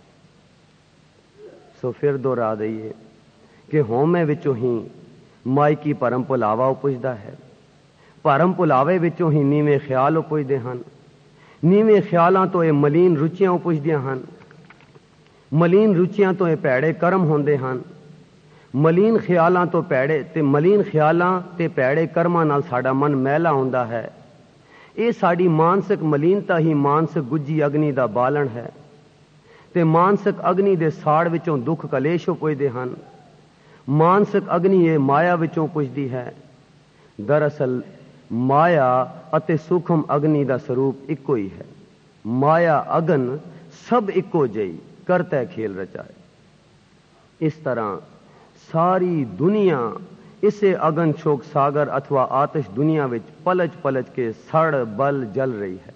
ਸੋ ਫਿਰ ਦੁਹਰਾ ਦਈਏ ਕਿ ਹਉਮੈ ਵਿੱਚੋਂ ਹੀ ਮਾਇਕੀ ਭਰਮ ਭੁਲਾਵਾ ਉਪਜਦਾ ਹੈ, ਭਰਮ ਭੁਲਾਵੇ ਵਿੱਚੋਂ ਹੀ ਨੀਵੇਂ ਖਿਆਲ ਉਪਜਦੇ ਹਨ, ਨੀਵੇਂ ਖਿਆਲਾਂ ਤੋਂ ਇਹ ਮਲੀਨ ਰੁਚੀਆਂ ਉਪਜਦੀਆਂ ਹਨ, ਮਲੀਨ ਰੁਚੀਆਂ ਤੋਂ ਇਹ ਭੈੜੇ ਕਰਮ ਹੁੰਦੇ ਹਨ, ਮਲੀਨ ਖਿਆਲਾਂ ਤੇ ਭੈੜੇ ਕਰਮਾਂ ਨਾਲ ਸਾਡਾ ਮਨ ਮੈਲਾ ਹੁੰਦਾ ਹੈ। ਇਹ ਸਾਡੀ ਮਾਨਸਿਕ ਮਲੀਨਤਾ ਹੀ ਮਾਨਸਿਕ ਗੁੱਜੀ ਅਗਨੀ ਦਾ ਬਾਲਣ ਹੈ ਤੇ ਮਾਨਸਿਕ ਅਗਨੀ ਦੇ ਸਾੜ ਵਿੱਚੋਂ ਦੁੱਖ ਕਲੇਸ਼ ਉਪਜਦੇ ਹਨ। ਮਾਨਸਿਕ ਅਗਨੀ ਇਹ ਮਾਇਆ ਵਿੱਚੋਂ ਉਪਜਦੀ ਹੈ। ਦਰਅਸਲ ਮਾਇਆ ਅਤੇ ਸੂਖਮ ਅਗਨੀ ਦਾ ਸਰੂਪ ਇੱਕੋ ਹੀ ਹੈ। ਮਾਇਆ ਅਗਨ ਸਭ ਇੱਕੋ ਜਿਹੀ ਕਰਤਾ ਖੇਲ ਰਚਾਏ। ਇਸ ਤਰ੍ਹਾਂ ਸਾਰੀ ਦੁਨੀਆ ਇਸੇ ਅਗਨ ਸ਼ੋਕ ਸਾਗਰ ਅਥਵਾ ਆਤਿਸ਼ ਦੁਨੀਆ ਵਿੱਚ ਪਲਚ ਪਲਚ ਕੇ ਸੜ ਬਲ ਜਲ ਰਹੀ ਹੈ।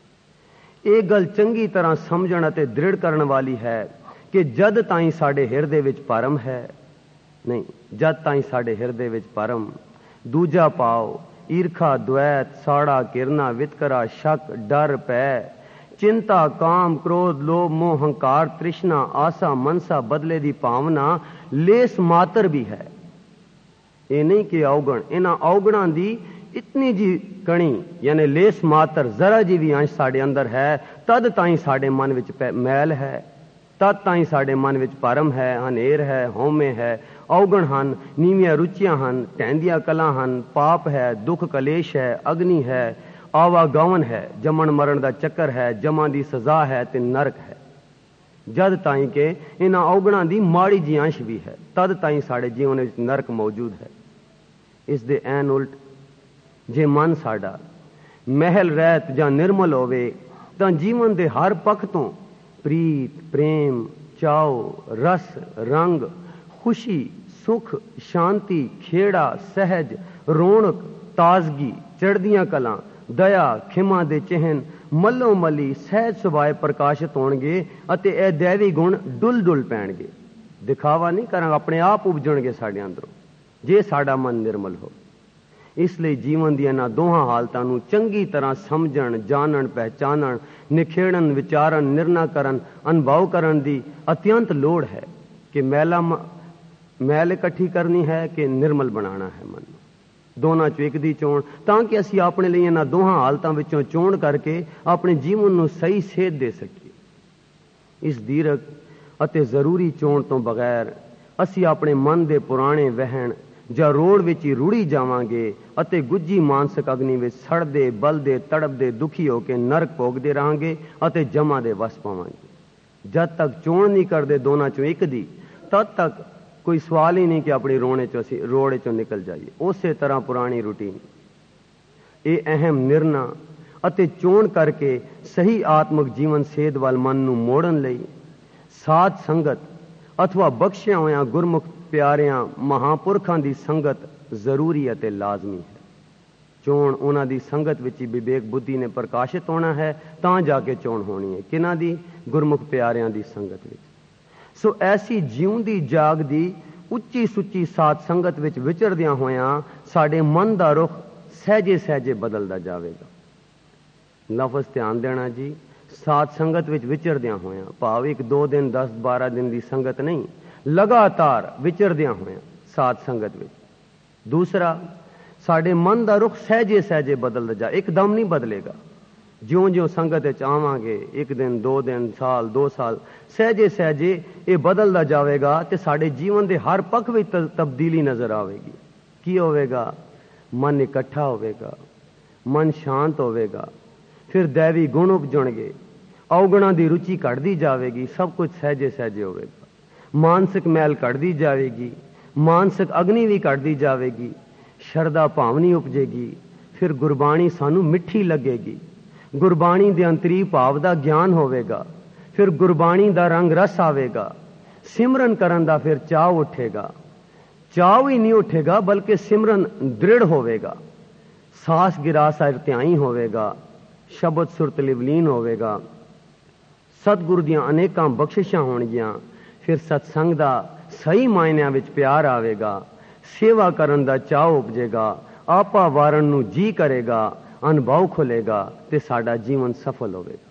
ਇਹ ਗੱਲ ਚੰਗੀ ਤਰ੍ਹਾਂ ਸਮਝਣ ਅਤੇ ਦ੍ਰਿੜ ਕਰਨ ਵਾਲੀ ਹੈ ਕਿ ਜਦ ਤਾਈਂ ਸਾਡੇ ਹਿਰਦੇ ਵਿੱਚ ਭਰਮ ਹੈ, ਨਹੀਂ, ਜਦ ਤਾਈਂ ਸਾਡੇ ਹਿਰਦੇ ਵਿੱਚ ਭਰਮ, ਦੂਜਾ ਭਾਵ, ਈਰਖਾ, ਦੁਐਤ, ਸਾੜਾ, ਕਿਰਨਾ, ਵਿਤਕਰਾ, ਸ਼ੱਕ, ਡਰ, ਭੈ, ਚਿੰਤਾ, ਕਾਮ, ਕ੍ਰੋਧ, ਲੋਭ, ਮੋਹ, ਹੰਕਾਰ, ਤ੍ਰਿਸ਼ਨਾ, ਆਸਾ, ਮਨਸਾ, ਬਦਲੇ ਦੀ ਭਾਵਨਾ ਲੇਸ ਮਾਤਰ ਵੀ ਹੈ। ਇਹ ਨਹੀਂ ਕਿ ਔਗਣ, ਇਹਨਾਂ ਔਗਣਾਂ ਦੀ ਇਤਨੀ ਜੀ ਕਣੀ ਯਾਨੀ ਲੇਸ ਮਾਤਰ ਜ਼ਰਾ ਜੀ ਵੀ ਅੰਸ਼ ਸਾਡੇ ਅੰਦਰ ਹੈ, ਤਦ ਤਾਈਂ ਸਾਡੇ ਮਨ ਵਿੱਚ ਮੈਲ ਹੈ, ਤਦ ਤਾਈਂ ਸਾਡੇ ਮਨ ਵਿੱਚ ਭਰਮ ਹੈ, ਹਨੇਰ ਹੈ, ਹਉਮੈ ਹੈ, ਔਗਣ ਹਨ, ਨੀਵੀਆਂ ਰੁਚੀਆਂ ਹਨ, ਢਹਿੰਦੀਆਂ ਕਲਾਂ ਹਨ, ਪਾਪ ਹੈ, ਦੁੱਖ ਕਲੇਸ਼ ਹੈ, ਅਗਨੀ ਹੈ, ਆਵਾਗਮਨ ਹੈ, ਜੰਮਣ ਮਰਨ ਦਾ ਚੱਕਰ ਹੈ, ਜਮਾਂ ਦੀ ਸਜ਼ਾ ਹੈ ਤੇ ਨਰਕ ਹੈ। ਜਦ ਤਾਈਂ ਕਿ ਇਹਨਾਂ ਔਗਣਾਂ ਦੀ ਮਾੜੀ ਜੀ ਅੰਸ਼ ਵੀ ਹੈ, ਤਦ ਤਾਈਂ ਸਾਡੇ ਜੀਵਨ ਵਿੱਚ ਨਰਕ ਮੌਜੂਦ ਹੈ। ਇਸ ਦੇ ਐਨ ਉਲਟ ਜੇ ਮਨ ਸਾਡਾ ਮਹਿਲ ਰਹਿਤ ਜਾਂ ਨਿਰਮਲ ਹੋਵੇ ਤਾਂ ਜੀਵਨ ਦੇ ਹਰ ਪੱਖ ਤੋਂ ਪ੍ਰੀਤ, ਪ੍ਰੇਮ, ਚਾਉ, ਰਸ, ਰੰਗ, ਖੁਸ਼ੀ, ਸੁਖ, ਸ਼ਾਂਤੀ, ਖੇੜਾ, ਸਹਿਜ, ਰੌਣਕ, ਤਾਜ਼ਗੀ, ਚੜ੍ਹਦੀਆਂ ਕਲਾਂ, ਦਇਆ, ਖਿਮਾ ਦੇ ਚਿਹਨ ਮੱਲੋ ਮੱਲੀ ਸਹਿਜ ਸੁਭਾਏ ਪ੍ਰਕਾਸ਼ਿਤ ਹੋਣਗੇ ਅਤੇ ਇਹ ਦੈਵੀ ਗੁਣ ਡੁੱਲ ਡੁੱਲ ਪੈਣਗੇ। ਦਿਖਾਵਾ ਨਹੀਂ ਕਰਾਂਗੇ, ਆਪਣੇ ਆਪ ਉਪਜਣਗੇ ਸਾਡੇ ਅੰਦਰੋਂ ਜੇ ਸਾਡਾ ਮਨ ਨਿਰਮਲ ਹੋ। ਇਸ ਲਈ ਜੀਵਨ ਦੀਆਂ ਇਹਨਾਂ ਦੋਹਾਂ ਹਾਲਤਾਂ ਨੂੰ ਚੰਗੀ ਤਰ੍ਹਾਂ ਸਮਝਣ, ਜਾਣਨ, ਪਹਿਚਾਨਣ, ਨਿਖੇੜਨ, ਵਿਚਾਰਨ, ਨਿਰਣਾ ਕਰਨ, ਅਨੁਭਵ ਕਰਨ ਦੀ ਅਤਿਅੰਤ ਲੋੜ ਹੈ ਕਿ ਮੈਲ ਇਕੱਠੀ ਕਰਨੀ ਹੈ ਕਿ ਨਿਰਮਲ ਬਣਾਉਣਾ ਹੈ ਮਨ ਨੂੰ। ਦੋਨਾਂ ਚੋਂ ਇੱਕ ਦੀ ਚੋਣ, ਤਾਂ ਕਿ ਅਸੀਂ ਆਪਣੇ ਲਈ ਇਹਨਾਂ ਦੋਹਾਂ ਹਾਲਤਾਂ ਵਿੱਚੋਂ ਚੋਣ ਕਰਕੇ ਆਪਣੇ ਜੀਵਨ ਨੂੰ ਸਹੀ ਸੇਧ ਦੇ ਸਕੀਏ। ਇਸ ਦੀਰਘ ਅਤੇ ਜ਼ਰੂਰੀ ਚੋਣ ਤੋਂ ਬਗੈਰ ਅਸੀਂ ਆਪਣੇ ਮਨ ਦੇ ਪੁਰਾਣੇ ਵਹਿਣ ਜਾਂ ਰੋੜ ਵਿੱਚ ਹੀ ਰੁੜੀ ਜਾਵਾਂਗੇ ਅਤੇ ਗੁੱਝੀ ਮਾਨਸਿਕ ਅਗਨੀ ਵਿੱਚ ਸੜਦੇ ਬਲਦੇ ਤੜਪਦੇ ਦੁਖੀ ਹੋ ਕੇ ਨਰਕ ਭੋਗਦੇ ਰਹਾਂਗੇ ਅਤੇ ਜਮਾ ਦੇ ਵਸ ਪਾਵਾਂਗੇ। ਜਦ ਤੱਕ ਚੋਣ ਨਹੀਂ ਕਰਦੇ ਦੋਨਾਂ ਚੋਂ ਇੱਕ ਦੀ, ਤਦ ਤੱਕ ਕੋਈ ਸਵਾਲ ਹੀ ਨਹੀਂ ਕਿ ਆਪਣੀ ਰੋੜੇ ਚੋਂ ਨਿਕਲ ਜਾਈਏ। ਉਸੇ ਤਰ੍ਹਾਂ ਪੁਰਾਣੀ ਰੂਟੀਨ, ਇਹ ਅਹਿਮ ਨਿਰਣਾ ਅਤੇ ਚੋਣ ਕਰਕੇ ਸਹੀ ਆਤਮਿਕ ਜੀਵਨ ਸੇਧ ਵੱਲ ਮਨ ਨੂੰ ਮੋੜਨ ਲਈ ਸਾਧ ਸੰਗਤ ਅਥਵਾ ਬਖਸ਼ਿਆ ਹੋਇਆਂ ਗੁਰਮੁਖ ਪਿਆਰਿਆਂ ਮਹਾਂਪੁਰਖਾਂ ਦੀ ਸੰਗਤ ਜ਼ਰੂਰੀ ਅਤੇ ਲਾਜ਼ਮੀ ਹੈ। ਚੋਣ ਉਹਨਾਂ ਦੀ ਸੰਗਤ ਵਿੱਚ ਹੀ ਵਿਵੇਕ ਬੁੱਧੀ ਨੇ ਪ੍ਰਕਾਸ਼ਿਤ ਹੋਣਾ ਹੈ, ਤਾਂ ਜਾ ਕੇ ਚੋਣ ਹੋਣੀ ਹੈ। ਕਿਹਨਾਂ ਦੀ? ਗੁਰਮੁਖ ਪਿਆਰਿਆਂ ਦੀ ਸੰਗਤ ਵਿੱਚ। ਸੋ ਐਸੀ ਜਿਉਂਦੀ ਜਾਗਦੀ ਉੱਚੀ ਸੁੱਚੀ ਸਾਧ ਸੰਗਤ ਵਿੱਚ ਵਿਚਰਦਿਆਂ ਹੋਇਆਂ ਸਾਡੇ ਮਨ ਦਾ ਰੁਖ ਸਹਿਜੇ ਸਹਿਜੇ ਬਦਲਦਾ ਜਾਵੇਗਾ। ਲਫ਼ਜ਼ ਧਿਆਨ ਦੇਣਾ ਜੀ, ਸਾਧ ਸੰਗਤ ਵਿੱਚ ਵਿਚਰਦਿਆਂ ਹੋਇਆਂ, ਭਾਵ 1-2 ਦਿਨ 10-12 ਦਿਨ ਦੀ ਸੰਗਤ ਨਹੀਂ, ਲਗਾਤਾਰ ਵਿਚਰਦਿਆਂ ਹੋਇਆਂ ਸਾਧ ਸੰਗਤ ਵਿੱਚ। ਦੂਸਰਾ, ਸਾਡੇ ਮਨ ਦਾ ਰੁਖ ਸਹਿਜੇ ਸਹਿਜੇ ਬਦਲਦਾ ਜਾ, ਇੱਕਦਮ ਨਹੀਂ ਬਦਲੇਗਾ। ਜਿਉਂ-ਜਿਉਂ ਸੰਗਤ ਵਿੱਚ ਆਵਾਂਗੇ, 1 ਦਿਨ 2 ਦਿਨ ਸਾਲ 2 ਸਾਲ, ਸਹਿਜੇ ਸਹਿਜੇ ਇਹ ਬਦਲਦਾ ਜਾਵੇਗਾ ਤੇ ਸਾਡੇ ਜੀਵਨ ਦੇ ਹਰ ਪੱਖ ਵਿੱਚ ਤਬਦੀਲੀ ਨਜ਼ਰ ਆਵੇਗੀ। ਕੀ ਹੋਵੇਗਾ? ਮਨ ਇਕੱਠਾ ਹੋਵੇਗਾ, ਮਨ ਸ਼ਾਂਤ ਹੋਵੇਗਾ, ਫਿਰ ਦੈਵੀ ਗੁਣ ਉਪਜਣਗੇ, ਔਗਣਾਂ ਦੀ ਰੁਚੀ ਘਟਦੀ ਜਾਵੇਗੀ, ਸਭ ਕੁਝ ਸਹਿਜੇ ਸਹਿਜੇ ਹੋਵੇਗਾ। ਮਾਨਸਿਕ ਮੈਲ ਘਟਦੀ ਜਾਵੇਗੀ, ਮਾਨਸਿਕ ਅਗਨੀ ਵੀ ਘਟਦੀ ਜਾਵੇਗੀ, ਸ਼ਰਧਾ ਭਾਵਨੀ ਉਪਜੇਗੀ, ਫਿਰ ਗੁਰਬਾਣੀ ਸਾਨੂੰ ਮਿੱਠੀ ਲੱਗੇਗੀ, ਗੁਰਬਾਣੀ ਦੇ ਅੰਤਰੀ ਭਾਵ ਦਾ ਗਿਆਨ ਹੋਵੇਗਾ, ਫਿਰ ਗੁਰਬਾਣੀ ਦਾ ਰੰਗ ਰਸ ਆਵੇਗਾ, ਸਿਮਰਨ ਕਰਨ ਦਾ ਫਿਰ ਚਾਅ ਉੱਠੇਗਾ। ਚਾਅ ਹੀ ਨਹੀਂ ਉੱਠੇਗਾ ਬਲਕਿ ਸਿਮਰਨ ਦ੍ਰਿੜ ਹੋਵੇਗਾ, ਸਾਸ ਗਿਰਾਸ ਧਿਆਈ ਹੋਵੇਗਾ, ਸ਼ਬਦ ਸੁਰਤ ਲਿਵਲੀਨ ਹੋਵੇਗਾ, ਸਤਿਗੁਰੂ ਦੀਆਂ ਅਨੇਕਾਂ ਬਖਸ਼ਿਸ਼ਾਂ ਹੋਣਗੀਆਂ, ਫਿਰ ਸਤਸੰਗ ਦਾ ਸਹੀ ਮਾਇਨਿਆਂ ਵਿੱਚ ਪਿਆਰ ਆਵੇਗਾ, ਸੇਵਾ ਕਰਨ ਦਾ ਚਾਅ ਉਪਜੇਗਾ, ਆਪਾ ਵਾਰਨ ਨੂੰ ਜੀ ਕਰੇਗਾ, ਅਨੁਭਵ ਖੁੱਲੇਗਾ ਤੇ ਸਾਡਾ ਜੀਵਨ ਸਫਲ ਹੋਵੇਗਾ।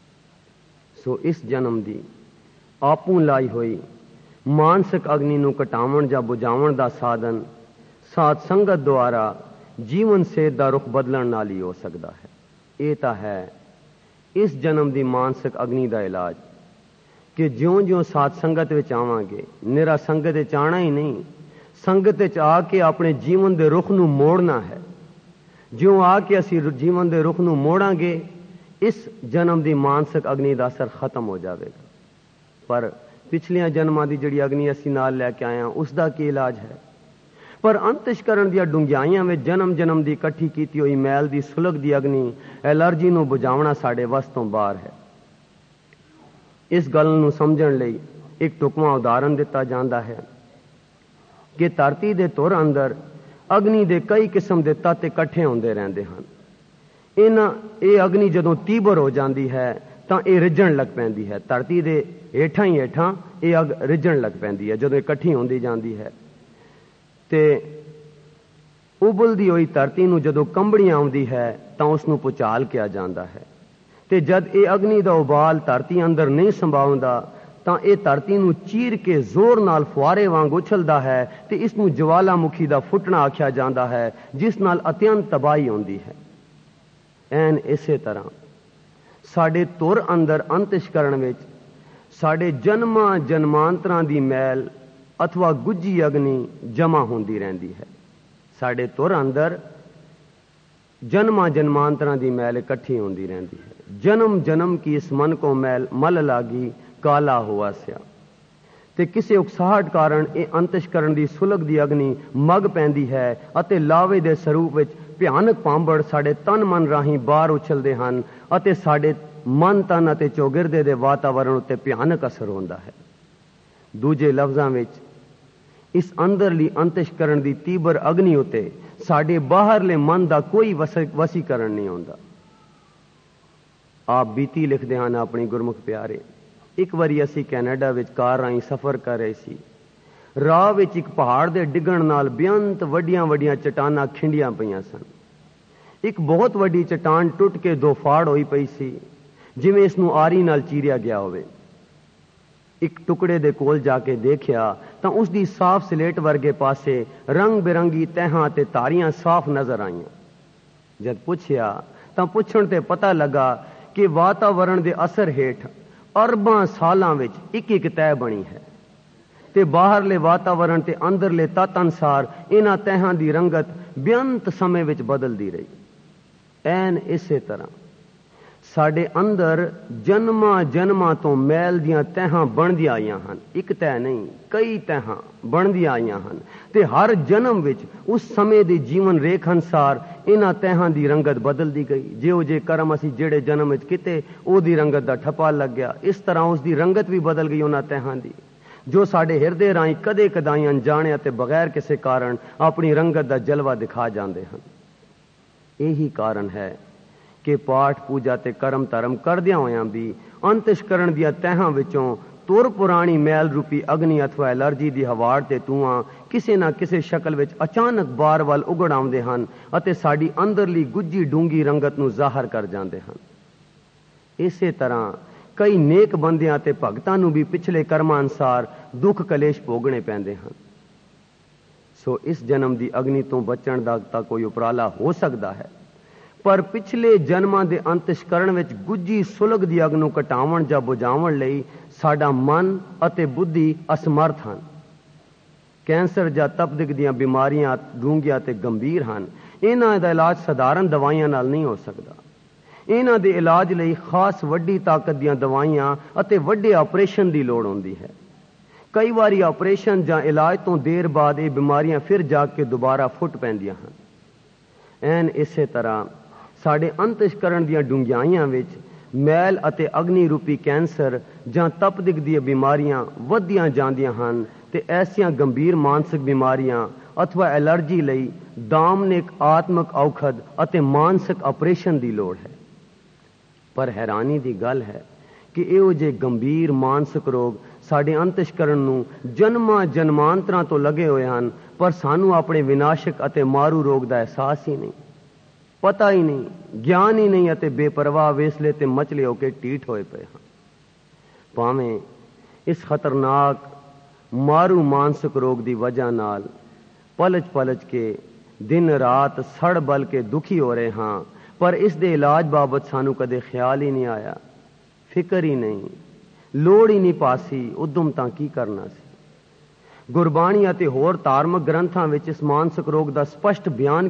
ਸੋ ਇਸ ਜਨਮ ਦੀ ਆਪੂ ਲਾਈ ਹੋਈ ਮਾਨਸਿਕ ਅਗਨੀ ਨੂੰ ਘਟਾਉਣ ਜਾਂ ਬੁਝਾਉਣ ਦਾ ਸਾਧਨ ਸਾਧ ਸੰਗਤ ਦੁਆਰਾ ਜੀਵਨ ਸੇਧ ਦਾ ਰੁਖ ਬਦਲਣ ਨਾਲ ਹੀ ਹੋ ਸਕਦਾ ਹੈ। ਇਹ ਤਾਂ ਹੈ ਇਸ ਜਨਮ ਦੀ ਮਾਨਸਿਕ ਅਗਨੀ ਦਾ ਇਲਾਜ ਕਿ ਜਿਉਂ-ਜਿਉਂ ਸਾਧ ਸੰਗਤ ਵਿੱਚ ਆਵਾਂਗੇ, ਨਿਰਾ ਸੰਗਤ ਵਿੱਚ ਆਉਣਾ ਹੀ ਨਹੀਂ, ਸੰਗਤ ਵਿੱਚ ਆ ਕੇ ਆਪਣੇ ਜੀਵਨ ਦੇ ਰੁਖ ਨੂੰ ਮੋੜਨਾ ਹੈ। ਜਿਉਂ ਆ ਕੇ ਅਸੀਂ ਜੀਵਨ ਦੇ ਰੁਖ ਨੂੰ ਮੋੜਾਂਗੇ, ਇਸ ਜਨਮ ਦੀ ਮਾਨਸਿਕ ਅਗਨੀ ਦਾ ਅਸਰ ਖਤਮ ਹੋ ਜਾਵੇਗਾ। ਪਰ ਪਿਛਲੀਆਂ ਜਨਮਾਂ ਦੀ ਜਿਹੜੀ ਅਗਨੀ ਅਸੀਂ ਨਾਲ ਲੈ ਕੇ ਆਏ ਹਾਂ, ਉਸ ਦਾ ਕੀ ਇਲਾਜ ਹੈ? ਪਰ ਅੰਤਿਸ਼ਕਰਨ ਦੀਆਂ ਡੂੰਘਾਈਆਂ ਵਿੱਚ ਜਨਮ ਜਨਮ ਦੀ ਇਕੱਠੀ ਕੀਤੀ ਹੋਈ ਮੈਲ ਦੀ ਸੁਲਗ ਦੀ ਅਗਨੀ, ਐਲਰਜੀ ਨੂੰ ਬੁਝਾਉਣਾ ਸਾਡੇ ਵੱਸ ਤੋਂ ਬਾਹਰ ਹੈ। ਇਸ ਗੱਲ ਨੂੰ ਸਮਝਣ ਲਈ ਇੱਕ ਢੁਕਵਾਂ ਉਦਾਹਰਨ ਦਿੱਤਾ ਜਾਂਦਾ ਹੈ ਕਿ ਧਰਤੀ ਦੇ ਧੁਰ ਅੰਦਰ ਅਗਨੀ ਦੇ ਕਈ ਕਿਸਮ ਦੇ ਤੱਤ ਇਕੱਠੇ ਹੁੰਦੇ ਰਹਿੰਦੇ ਹਨ। ਇਹ ਅਗਨੀ ਜਦੋਂ ਤੀਬਰ ਹੋ ਜਾਂਦੀ ਹੈ ਤਾਂ ਇਹ ਰਿੱਝਣ ਲੱਗ ਪੈਂਦੀ ਹੈ। ਧਰਤੀ ਦੇ ਹੇਠਾਂ ਹੀ ਹੇਠਾਂ ਇਹ ਅੱਗ ਰਿੱਝਣ ਲੱਗ ਪੈਂਦੀ ਹੈ ਜਦੋਂ ਇਕੱਠੀ ਹੁੰਦੀ ਜਾਂਦੀ ਹੈ। ਤੇ ਉਬਲਦੀ ਹੋਈ ਧਰਤੀ ਨੂੰ ਜਦੋਂ ਕੰਬਣੀ ਆਉਂਦੀ ਹੈ ਤਾਂ ਉਸ ਨੂੰ ਭੁਚਾਲ ਕਿਹਾ ਜਾਂਦਾ ਹੈ। ਤੇ ਜਦ ਇਹ ਅਗਨੀ ਦਾ ਉਬਾਲ ਧਰਤੀ ਅੰਦਰ ਨਹੀਂ ਸੰਭਾਉਂਦਾ ਤਾਂ ਇਹ ਧਰਤੀ ਨੂੰ ਚੀਰ ਕੇ ਜ਼ੋਰ ਨਾਲ ਫੁਆਰੇ ਵਾਂਗ ਉਛਲਦਾ ਹੈ ਤੇ ਇਸ ਨੂੰ ਜਵਾਲਾਮੁਖੀ ਦਾ ਫੁੱਟਣਾ ਆਖਿਆ ਜਾਂਦਾ ਹੈ, ਜਿਸ ਨਾਲ ਅਤਿਅੰਤ ਤਬਾਹੀ ਹੁੰਦੀ ਹੈ। ਐਨ ਇਸੇ ਤਰ੍ਹਾਂ ਸਾਡੇ ਧੁਰ ਅੰਦਰ ਅੰਤਿਸ਼ਕਰਨ ਵਿੱਚ ਸਾਡੇ ਜਨਮਾਂ ਜਨਮਾਂਤਰਾਂ ਦੀ ਮੈਲ ਅਥਵਾ ਗੁੱਝੀ ਅਗਨੀ ਜਮਾ ਹੁੰਦੀ ਰਹਿੰਦੀ ਹੈ। ਸਾਡੇ ਧੁਰ ਅੰਦਰ जन्मा जन्मांतरा की मैल इकट्ठी होती रहती है। जन्म जन्म की इस मन को मैल मल लागी काला हुआ सिया ते किसी उकसाहट कारण ये अंतशकरण की सुलग की अग्नि मग पैंदी है अते लावे दे स्वरूप विच भयानक पांबड़ साडे तन मन राही बाहर उछलते हैं अते साडे मन तन अते चौगिरदे दे वातावरण उत्ते भयानक असर होता है। दूजे लफ्जां विच इस अंदरली अंतशकरण की तीबर अग्नि उत्ते साडे बाहरले मन का कोई वसीकरण नहीं होता। आप बीती लिखते हैं अपनी गुरमुख प्यारे। एक बारी असी कैनेडा विच कार राही सफर कर रहे सी। राह विच एक पहाड़ दे डिगण नाल बेअंत वड्डियां वड्डियां चट्टानां खिंडियां पईयां सन। एक बहुत वड्डी चट्टान टुट के दो फाड़ होई पई सी जिवें इस नूं आरी नाल चीरिया गया होवे। एक टुकड़े दे कोल जाके देखिया तां उस दी साफ स्लेट वर्गे पासे रंग बिरंगी तहां ते तारियां साफ नजर आईयां। जद पुछया तां पुछण ते पता लगा कि वातावरण दे असर हेठ ਅਰਬਾਂ ਸਾਲਾਂ ਵਿੱਚ ਇੱਕ ਇੱਕ ਤਹਿ ਬਣੀ ਹੈ ਤੇ ਬਾਹਰਲੇ ਵਾਤਾਵਰਣ ਤੇ ਅੰਦਰਲੇ ਤੱਤ ਅਨੁਸਾਰ ਇਹਨਾਂ ਤਹਿਾਂ ਦੀ ਰੰਗਤ ਬੇਅੰਤ ਸਮੇਂ ਵਿੱਚ ਬਦਲਦੀ ਰਹੀ। ਐਨ ਇਸੇ ਤਰ੍ਹਾਂ ਸਾਡੇ ਅੰਦਰ ਜਨਮਾਂ ਜਨਮਾਂ ਤੋਂ ਮੈਲ ਦੀਆਂ ਤਹਿਾਂ ਬਣਦੀਆਂ ਆਈਆਂ ਹਨ। ਇੱਕ ਤਹਿ ਨਹੀਂ, ਕਈ ਤਹਿਾਂ ਬਣਦੀਆਂ ਆਈਆਂ ਹਨ ਤੇ ਹਰ ਜਨਮ ਵਿੱਚ ਉਸ ਸਮੇਂ ਦੀ ਜੀਵਨ ਰੇਖ ਅਨੁਸਾਰ ਇਹਨਾਂ ਤਹਿਾਂ ਦੀ ਰੰਗਤ ਬਦਲਦੀ ਗਈ। ਜਿਹੋ ਜੇ ਕਰਮ ਅਸੀਂ ਜਿਹੜੇ ਜਨਮ ਵਿੱਚ ਕੀਤੇ ਉਹਦੀ ਰੰਗਤ ਦਾ ਠੱਪਾ ਲੱਗ ਗਿਆ, ਇਸ ਤਰ੍ਹਾਂ ਉਸ ਦੀ ਰੰਗਤ ਵੀ ਬਦਲ ਗਈ ਉਹਨਾਂ ਤਹਿਾਂ ਦੀ, ਜੋ ਸਾਡੇ ਹਿਰਦੇ ਰਾਹੀਂ ਕਦੇ ਕਦਾਈ ਅਣਜਾਣੇ ਅਤੇ ਬਗੈਰ ਕਿਸੇ ਕਾਰਨ ਆਪਣੀ ਰੰਗਤ ਦਾ ਜਲਵਾ ਦਿਖਾ ਜਾਂਦੇ ਹਨ। ਇਹੀ ਕਾਰਨ ਹੈ ਕਿ ਪਾਠ ਪੂਜਾ ਤੇ ਕਰਮ ਧਰਮ ਕਰਦਿਆਂ ਹੋਇਆਂ ਵੀ ਅੰਤਿਸ਼ਕਰਣ ਦੀਆਂ ਤਹਿਾਂ ਵਿੱਚੋਂ ਤੁਰ ਪੁਰਾਣੀ ਮੈਲ ਰੂਪੀ ਅਗਨੀ ਅਥਵਾ ਐਲਰਜੀ ਦੀ ਹਵਾੜ ਤੇ ਧੂਆਂ ਕਿਸੇ ਨਾ ਕਿਸੇ ਸ਼ਕਲ ਵਿੱਚ ਅਚਾਨਕ ਬਾਹਰ ਵੱਲ ਉਗੜ ਆਉਂਦੇ ਹਨ ਅਤੇ ਸਾਡੀ ਅੰਦਰਲੀ ਗੁੱਝੀ ਡੂੰਗੀ ਰੰਗਤ ਨੂੰ ਜ਼ਾਹਰ ਕਰ ਜਾਂਦੇ ਹਨ। ਇਸੇ ਤਰ੍ਹਾਂ ਕਈ ਨੇਕ ਬੰਦਿਆਂ ਤੇ ਭਗਤਾਂ ਨੂੰ ਵੀ ਪਿਛਲੇ ਕਰਮਾਂ ਅਨੁਸਾਰ ਦੁੱਖ ਕਲੇਸ਼ ਭੋਗਣੇ ਪੈਂਦੇ ਹਨ। ਸੋ ਇਸ ਜਨਮ ਦੀ ਅਗਨੀ ਤੋਂ ਬਚਣ ਦਾ ਤਾਂ ਕੋਈ ਉਪਰਾਲਾ ਹੋ ਸਕਦਾ ਹੈ, ਪਰ ਪਿਛਲੇ ਜਨਮਾਂ ਦੇ ਅੰਤਿਸ਼ਕਰਣ ਵਿੱਚ ਗੁੱਝੀ ਸੁਲਗ ਦੀ ਅੱਗ ਨੂੰ ਘਟਾਉਣ ਜਾਂ ਬੁਝਾਉਣ ਲਈ ਸਾਡਾ ਮਨ ਅਤੇ ਬੁੱਧੀ ਅਸਮਰਥ ਹਨ। ਕੈਂਸਰ ਜਾਂ ਤਪਦਿਕ ਦੀਆਂ ਬਿਮਾਰੀਆਂ ਡੂੰਘੀਆਂ ਤੇ ਗੰਭੀਰ ਹਨ। ਇਹਨਾਂ ਦਾ ਇਲਾਜ ਸਧਾਰਨ ਦਵਾਈਆਂ ਨਾਲ ਨਹੀਂ ਹੋ ਸਕਦਾ। ਇਹਨਾਂ ਦੇ ਇਲਾਜ ਲਈ ਖਾਸ ਵੱਡੀ ਤਾਕਤ ਦੀਆਂ ਦਵਾਈਆਂ ਅਤੇ ਵੱਡੇ ਆਪਰੇਸ਼ਨ ਦੀ ਲੋੜ ਹੁੰਦੀ ਹੈ। ਕਈ ਵਾਰੀ ਆਪਰੇਸ਼ਨ ਜਾਂ ਇਲਾਜ ਤੋਂ ਦੇਰ ਬਾਅਦ ਇਹ ਬਿਮਾਰੀਆਂ ਫਿਰ ਜਾ ਕੇ ਦੁਬਾਰਾ ਫੁੱਟ ਪੈਂਦੀਆਂ ਹਨ। ਐਨ ਇਸੇ ਤਰ੍ਹਾਂ ਸਾਡੇ ਅੰਤਿਸ਼ਕਰਣ ਦੀਆਂ ਡੂੰਘਾਈਆਂ ਵਿੱਚ ਮੈਲ ਅਤੇ ਅਗਨੀ ਰੂਪੀ ਕੈਂਸਰ ਜਾਂ ਤਪਦਿਕ ਦੀਆਂ ਬਿਮਾਰੀਆਂ ਵੱਧਦੀਆਂ ਜਾਂਦੀਆਂ ਹਨ ਤੇ ਐਸੀਆਂ ਗੰਭੀਰ ਮਾਨਸਿਕ ਬਿਮਾਰੀਆਂ ਅਥਵਾ ਐਲਰਜੀ ਲਈ ਦਾਮਨਿਕ ਆਤਮਿਕ ਔਖਦ ਅਤੇ ਮਾਨਸਿਕ ਆਪਰੇਸ਼ਨ ਦੀ ਲੋੜ ਹੈ। ਪਰ ਹੈਰਾਨੀ ਦੀ ਗੱਲ ਹੈ ਕਿ ਇਹੋ ਜਿਹੇ ਗੰਭੀਰ ਮਾਨਸਿਕ ਰੋਗ ਸਾਡੇ ਅੰਤਿਸ਼ਕਰਣ ਨੂੰ ਜਨਮਾਂ ਜਨਮਾਂਤਰਾਂ ਤੋਂ ਲੱਗੇ ਹੋਏ ਹਨ, ਪਰ ਸਾਨੂੰ ਆਪਣੇ ਵਿਨਾਸ਼ਕ ਅਤੇ ਮਾਰੂ ਰੋਗ ਦਾ ਅਹਿਸਾਸ ਹੀ ਨਹੀਂ, ਪਤਾ ਹੀ ਨਹੀਂ, ਗਿਆਨ ਹੀ ਨਹੀਂ ਅਤੇ ਬੇਪਰਵਾਹ ਵੇਸਲੇ ਤੇ ਮਚਲੇ ਹੋ ਕੇ ਢੀਠ ਹੋਏ ਪਏ ਹਾਂ। ਭਾਵੇਂ ਇਸ ਖਤਰਨਾਕ ਮਾਰੂ ਮਾਨਸਿਕ ਰੋਗ ਦੀ ਵਜ੍ਹਾ ਨਾਲ ਪਲਚ ਪਲਚ ਕੇ ਦਿਨ ਰਾਤ ਸੜ ਬਲ ਕੇ ਦੁਖੀ ਹੋ ਰਹੇ ਹਾਂ, ਪਰ ਇਸ ਦੇ ਇਲਾਜ ਬਾਬਤ ਸਾਨੂੰ ਕਦੇ ਖਿਆਲ ਹੀ ਨਹੀਂ ਆਇਆ, ਫਿਕਰ ਹੀ ਨਹੀਂ, ਲੋੜ ਹੀ ਨਹੀਂ ਪਾਸੀ, ਉਦਮ ਤਾਂ ਕੀ ਕਰਨਾ ਸੀ। ਗੁਰਬਾਣੀ ਅਤੇ ਹੋਰ ਧਾਰਮਿਕ ਗ੍ਰੰਥਾਂ ਵਿੱਚ ਇਸ ਮਾਨਸਿਕ ਰੋਗ ਦਾ ਸਪਸ਼ਟ ਬਿਆਨ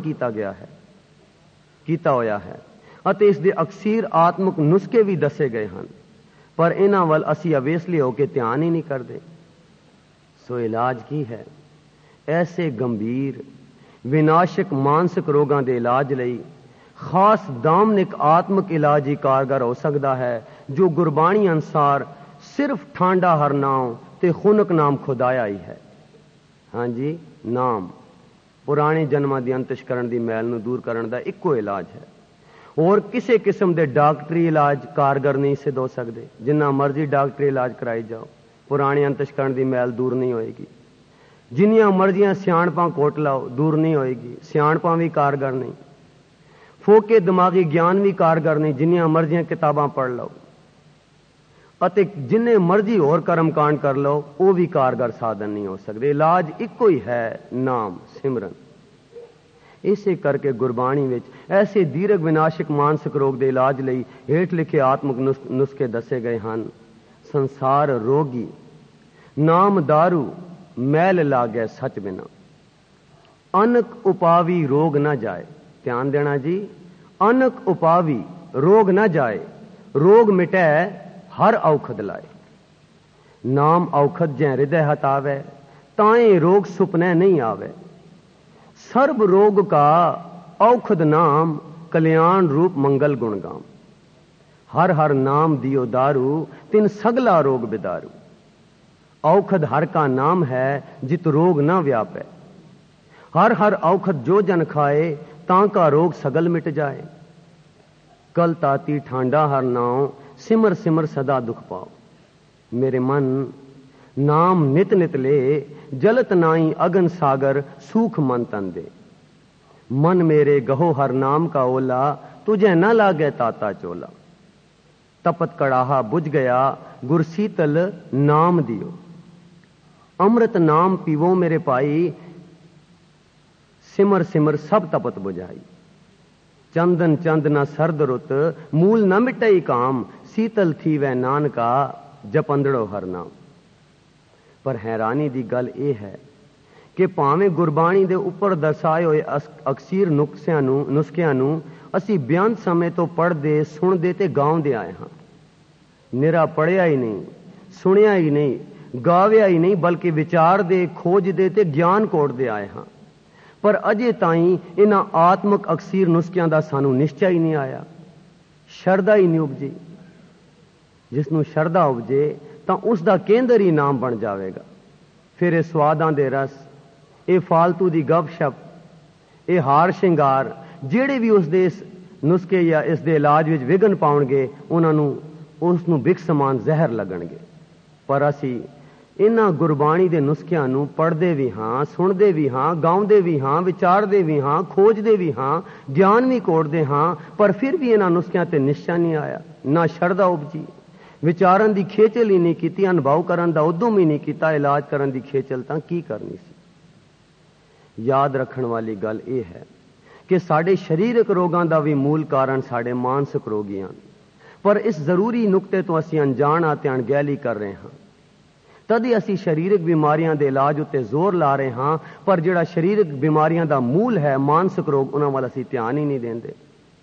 ਕੀਤਾ ਹੋਇਆ ਹੈ ਅਤੇ ਇਸ ਦੇ ਅਕਸੀਰ ਆਤਮਿਕ ਨੁਸਖੇ ਵੀ ਦੱਸੇ ਗਏ ਹਨ, ਪਰ ਇਹਨਾਂ ਵੱਲ ਅਸੀਂ ਅਵੇਸਲੇ ਹੋ ਕੇ ਧਿਆਨ ਹੀ ਨਹੀਂ ਕਰਦੇ। ਸੋ ਇਲਾਜ ਕੀ ਹੈ? ਐਸੇ ਗੰਭੀਰ ਵਿਨਾਸ਼ਕ ਮਾਨਸਿਕ ਰੋਗਾਂ ਦੇ ਇਲਾਜ ਲਈ ਖਾਸ ਦਾਮਨਿਕ ਆਤਮਿਕ ਇਲਾਜ ਹੀ ਕਾਰਗਰ ਹੋ ਸਕਦਾ ਹੈ, ਜੋ ਗੁਰਬਾਣੀ ਅਨੁਸਾਰ ਸਿਰਫ ਠਾਂਡਾ ਹਰਨਾਮ ਤੇ ਖੁਨਕ ਨਾਮ ਖੁਦਾਇਆ ਹੀ ਹੈ। ਹਾਂਜੀ, ਨਾਮ ਪੁਰਾਣੇ ਜਨਮਾਂ ਦੀ ਅੰਤਿਸ਼ਕਰਣ ਦੀ ਮੈਲ ਨੂੰ ਦੂਰ ਕਰਨ ਦਾ ਇੱਕੋ ਇਲਾਜ ਹੈ। ਹੋਰ ਕਿਸੇ ਕਿਸਮ ਦੇ ਡਾਕਟਰੀ ਇਲਾਜ ਕਾਰਗਰ ਨਹੀਂ ਸਿੱਧ ਹੋ ਸਕਦੇ। ਜਿੰਨਾ ਮਰਜ਼ੀ ਡਾਕਟਰੀ ਇਲਾਜ ਕਰਾਈ ਜਾਓ, ਪੁਰਾਣੇ ਅੰਤਿਸ਼ਕਰਣ ਦੀ ਮੈਲ ਦੂਰ ਨਹੀਂ ਹੋਏਗੀ। ਜਿੰਨੀਆਂ ਮਰਜ਼ੀਆਂ ਸਿਆਣਪਾਂ ਕੋਟ ਲਾਓ, ਦੂਰ ਨਹੀਂ ਹੋਏਗੀ। ਸਿਆਣਪਾਂ ਵੀ ਕਾਰਗਰ ਨਹੀਂ, ਫੋਕੇ ਦਿਮਾਗੀ ਗਿਆਨ ਵੀ ਕਾਰਗਰ ਨਹੀਂ, ਜਿੰਨੀਆਂ ਮਰਜ਼ੀਆਂ ਕਿਤਾਬਾਂ ਪੜ੍ਹ ਲਓ ਅਤੇ ਜਿੰਨੇ ਮਰਜ਼ੀ ਹੋਰ ਕਰਮਕਾਂਡ ਕਰ ਲਓ, ਉਹ ਵੀ ਕਾਰਗਰ ਸਾਧਨ ਨਹੀਂ ਹੋ ਸਕਦੇ। ਇਲਾਜ ਇੱਕੋ ਹੀ ਹੈ, ਨਾਮ ਸਿਮਰਨ। ਇਸੇ ਕਰਕੇ ਗੁਰਬਾਣੀ ਵਿੱਚ ਐਸੇ ਦੀਰਘ ਵਿਨਾਸ਼ਕ ਮਾਨਸਿਕ ਰੋਗ ਦੇ ਇਲਾਜ ਲਈ ਹੇਠ ਲਿਖੇ ਆਤਮਿਕ ਨੁਸਖੇ ਦੱਸੇ ਗਏ ਹਨ। ਸੰਸਾਰ ਰੋਗੀ ਨਾਮ ਦਾਰੂ ਮੈਲ ਲਾਗੈ ਸੱਚ ਬਿਨਾ, ਅਨਕ ਉਪਾਵੀ ਰੋਗ ਨਾ ਜਾਏ। ਧਿਆਨ ਦੇਣਾ ਜੀ, ਅਨਕ ਉਪਾਵੀ ਰੋਗ ਨਾ ਜਾਏ, ਰੋਗ ਮਿਟੈ ਹਰ ਔਖਦ ਲਾਏ। ਨਾਮ ਔਖਦ ਜੈ ਹਿਰਦੈ ਹਤਾਵੇ, ਤਾਏ रोग सुपने नहीं आवे। सर्व रोग का औखद नाम, कल्याण रूप मंगल गुण गाम। हर हर नाम दियो दारू, तिन सगला रोग बिदारू। औखद हर का नाम है, जित रोग न व्यापे। हर हर औखद जो जन खाए, तांका रोग सगल मिट जाए। कल ताती ठांडा हर नाव, सिमर सिमर सदा दुख पाओ। मेरे मन नाम नित नित ले, जलत नाई अगन सागर सूख मन तन दे। मन मेरे गहो हर नाम का ओला, तुझे न लागे ताता चोला। तपत कड़ाहा बुझ गया, गुर शीतल नाम दियो। अमृत नाम पीवो मेरे पाई, सिमर सिमर सब तपत बुझाई। चंदन चंद न सर्द रुत, मूल न मिटई काम, शीतल थी वह नानका, जपंदड़ो हर नाम। पर हैरानी दी गल यह है कि भावें गुरबाणी दे उपर दर्शाए हुए अकसीर नुस्खिਆਂ ਨੂੰ ਅਸੀਂ ਬਿਆਨ ਸਮੇਂ ਤੋਂ ਪੜ੍ਹਦੇ ਸੁਣਦੇ ਤੇ ਗਾਉਂਦੇ ਆਏ ਹਾਂ। ਨਿਰਾ ਪੜ੍ਹਿਆ ਹੀ ਨਹੀਂ, ਸੁਣਿਆ ਹੀ ਨਹੀਂ, ਗਾਵਿਆ ਹੀ ਨਹੀਂ, ਬਲਕਿ ਵਿਚਾਰਦੇ, ਖੋਜਦੇ ਤੇ ਗਿਆਨ ਕੋਟਦੇ ਆਏ ਹਾਂ। ਪਰ ਅਜੇ ਤਾਈਂ ਇਹਨਾਂ ਆਤਮਿਕ ਅਕਸੀਰ ਨੁਸਖਿਆਂ ਦਾ ਸਾਨੂੰ ਨਿਸ਼ਚਾ ਹੀ ਨਹੀਂ ਆਇਆ, ਸ਼ਰਧਾ ਹੀ ਨਹੀਂ ਉਪਜੀ। ਜਿਸ ਨੂੰ ਸ਼ਰਧਾ ਉਪਜੇ ਤਾਂ ਉਸ ਦਾ ਕੇਂਦਰ ਹੀ ਨਾਮ ਬਣ ਜਾਵੇਗਾ। ਫਿਰ ਇਹ ਸਵਾਦਾਂ ਦੇ ਰਸ, ਇਹ ਫਾਲਤੂ ਦੀ ਗੱਪਸ਼ਪ, ਇਹ ਹਾਰ ਸ਼ਿੰਗਾਰ ਜਿਹੜੇ ਵੀ ਉਸ ਦੇ ਇਸ ਨੁਸਖੇ ਜਾਂ ਇਸ ਦੇ ਇਲਾਜ ਵਿੱਚ ਵਿਘਨ ਪਾਉਣਗੇ, ਉਹਨਾਂ ਨੂੰ ਉਸ ਨੂੰ ਬਿਖ ਸਮਾਨ ਜ਼ਹਿਰ ਲੱਗਣਗੇ। ਪਰ ਅਸੀਂ ਇਹਨਾਂ ਗੁਰਬਾਣੀ ਦੇ ਨੁਸਖਿਆਂ ਨੂੰ ਪੜ੍ਹਦੇ ਵੀ ਹਾਂ, ਸੁਣਦੇ ਵੀ ਹਾਂ, ਗਾਉਂਦੇ ਵੀ ਹਾਂ, ਵਿਚਾਰਦੇ ਵੀ ਹਾਂ, ਖੋਜਦੇ ਵੀ ਹਾਂ, ਗਿਆਨ ਵੀ ਕੋਟਦੇ ਹਾਂ, ਪਰ ਫਿਰ ਵੀ ਇਹਨਾਂ ਨੁਸਖਿਆਂ ਤੇ ਨਿਸ਼ਚਾ ਨਹੀਂ ਆਇਆ, ਨਾ ਸ਼ਰਧਾ ਉਪਜੀ। ਵਿਚਾਰਨ ਦੀ ਖੇਚਲ ਹੀ ਨਹੀਂ ਕੀਤੀ, ਅਨੁਭਵ ਕਰਨ ਦਾ ਉਦਮ ਹੀ ਨਹੀਂ ਕੀਤਾ, ਇਲਾਜ ਕਰਨ ਦੀ ਖੇਚਲ ਤਾਂ ਕੀ ਕਰਨੀ ਸੀ। ਯਾਦ ਰੱਖਣ ਵਾਲੀ ਗੱਲ ਇਹ ਹੈ ਕਿ ਸਾਡੇ ਸਰੀਰਕ ਰੋਗਾਂ ਦਾ ਵੀ ਮੂਲ ਕਾਰਨ ਸਾਡੇ ਮਾਨਸਿਕ ਰੋਗੀ ਹਨ। ਪਰ ਇਸ ਜ਼ਰੂਰੀ ਨੁਕਤੇ ਤੋਂ ਅਸੀਂ ਅਣਜਾਣ ਅਤੇ ਅਣਗਹਿਲੀ ਕਰ ਰਹੇ ਹਾਂ। ਤਦ ਹੀ ਅਸੀਂ ਸਰੀਰਕ ਬਿਮਾਰੀਆਂ ਦੇ ਇਲਾਜ ਉੱਤੇ ਜ਼ੋਰ ਲਾ ਰਹੇ ਹਾਂ, ਪਰ ਜਿਹੜਾ ਸਰੀਰਕ ਬਿਮਾਰੀਆਂ ਦਾ ਮੂਲ ਹੈ, ਮਾਨਸਿਕ ਰੋਗ, ਉਹਨਾਂ ਵੱਲ ਅਸੀਂ ਧਿਆਨ ਹੀ ਨਹੀਂ ਦਿੰਦੇ।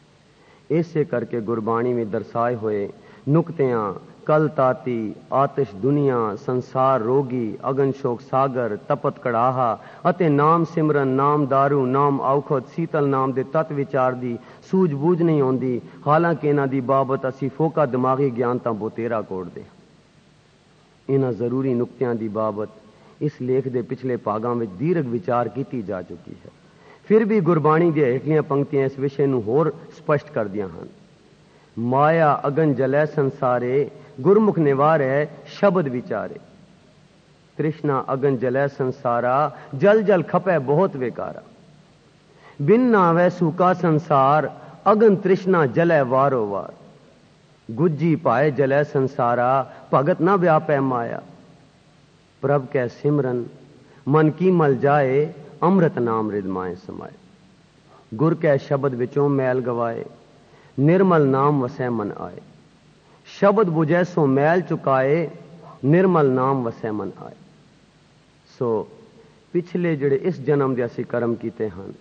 ਇਸੇ ਕਰਕੇ ਗੁਰਬਾਣੀ ਵਿੱਚ ਦਰਸਾਏ ਹੋਏ ਨੁਕਤਿਆਂ कल ताती, आतिश दुनिया, संसार रोगी, अगन शोक सागर, तपत कड़ाहा अते नाम सिमरन, नाम दारू, नाम औखत, शीतल नाम दे तत्व विचार दी सूझबूझ नहीं आउंदी। हालांकि इन्हां दी बाबत असी फोका दिमागी ज्ञान तां बोतेरा कोड़दे। इन्हां जरूरी नुक्तियां दी बाबत इस लेख दे पिछले भागां विच दीर्घ विचार कीती जा चुकी है। फिर भी गुरबाणी दी हेठलियां पंक्तियां इस विषय नूं होर स्पष्ट करदियां हन। माया अगन जलै संसारे, गुरमुख निवारै शब्द विचारे। तृष्णा अगन जलै संसारा, जल जल खपै बहुत बेकारा। बिन नावै सूका संसार, अगन तृष्णा जलै वारो वार। गुज्जी पाए जलै संसारा, भगत न व्यापै माया। प्रभ कै सिमरन, मन की मल जाए, अमृत नाम रिदमाए समाए। गुर कै शब्द विचों मैल गवाए, निर्मल नाम वसै मन आए। शब्द बुझै सो मैल चुकाए, निर्मल नाम वसै मन आए। सो पिछले ਜਿਹੜੇ ਇਸ ਜਨਮ ਦੇ ਅਸੀਂ ਕਰਮ ਕੀਤੇ ਹਨ,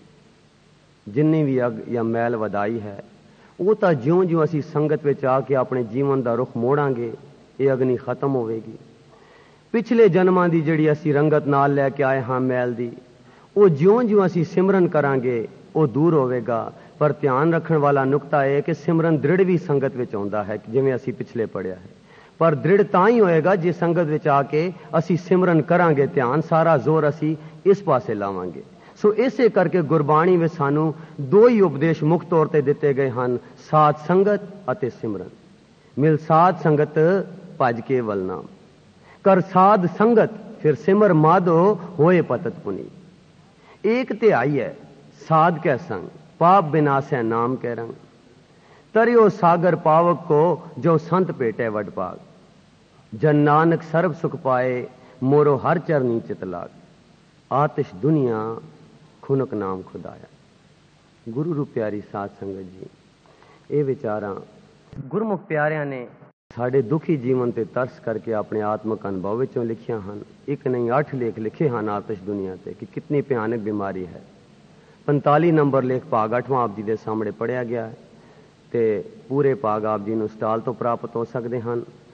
ਜਿੰਨੀ ਵੀ ਅਗ ਜਾਂ ਮੈਲ ਵਧਾਈ ਹੈ, ਉਹ ਤਾਂ ਜਿਉਂ-ਜਿਉਂ ਅਸੀਂ ਸੰਗਤ ਵਿੱਚ ਆ ਕੇ ਆਪਣੇ ਜੀਵਨ ਦਾ ਰੁਖ ਮੋੜਾਂਗੇ, ਇਹ ਅਗਨੀ ਖਤਮ ਹੋਵੇਗੀ। ਪਿਛਲੇ ਜਨਮਾਂ ਦੀ ਜਿਹੜੀ ਅਸੀਂ ਰੰਗਤ ਨਾਲ ਲੈ ਕੇ ਆਏ ਹਾਂ ਮੈਲ ਦੀ, ਉਹ ਜਿਉਂ-ਜਿਉਂ ਅਸੀਂ ਸਿਮਰਨ ਕਰਾਂਗੇ ਉਹ ਦੂਰ ਹੋਵੇਗਾ। पर ध्यान रखने वाला नुकता है कि सिमरन दृढ़ भी संगत विच आउंदा है, जिवें असी पिछले पढ़िया है। पर दृढ़ तां ही होएगा जे संगत विच आके असी सिमरन करांगे, ध्यान सारा जोर असी इस पासे लावांगे। सो इसे करके गुरबाणी में सानू दो ही उपदेश मुख्य तौर पर दिते गए हैं, साध संगत अते सिमरन। मिल साध संगत भज के वल नाम, कर साध संगत फिर सिमर माधो होए पतत पुनी। एक तिहाई है साध कै संग, पाप बिनासै नाम कै रंग। तरियो सागर पावक को, जो संत पेटे वड पाग। जन नानक सर्व सुख पाए, मोरो हर चरनी चित लाग। आतिश दुनिया, खुनक नाम खुदाया। गुरु रू प्यारी साध संगत जी, ये विचारां गुरमुख प्यारियां ने साढ़े दुखी जीवन ते तरस करके अपने आत्मक अनुभव विचों लिखियां हन। एक नहीं 8 लेख लिखे हैं आतिश दुनिया ते कि कितनी भयानक बीमारी है। 45 नंबर लेख भाग 8वां आप जी के सामने पढ़िया गया है, तो पूरे भाग आप जी नूं स्टाल तो प्राप्त हो सकते हैं।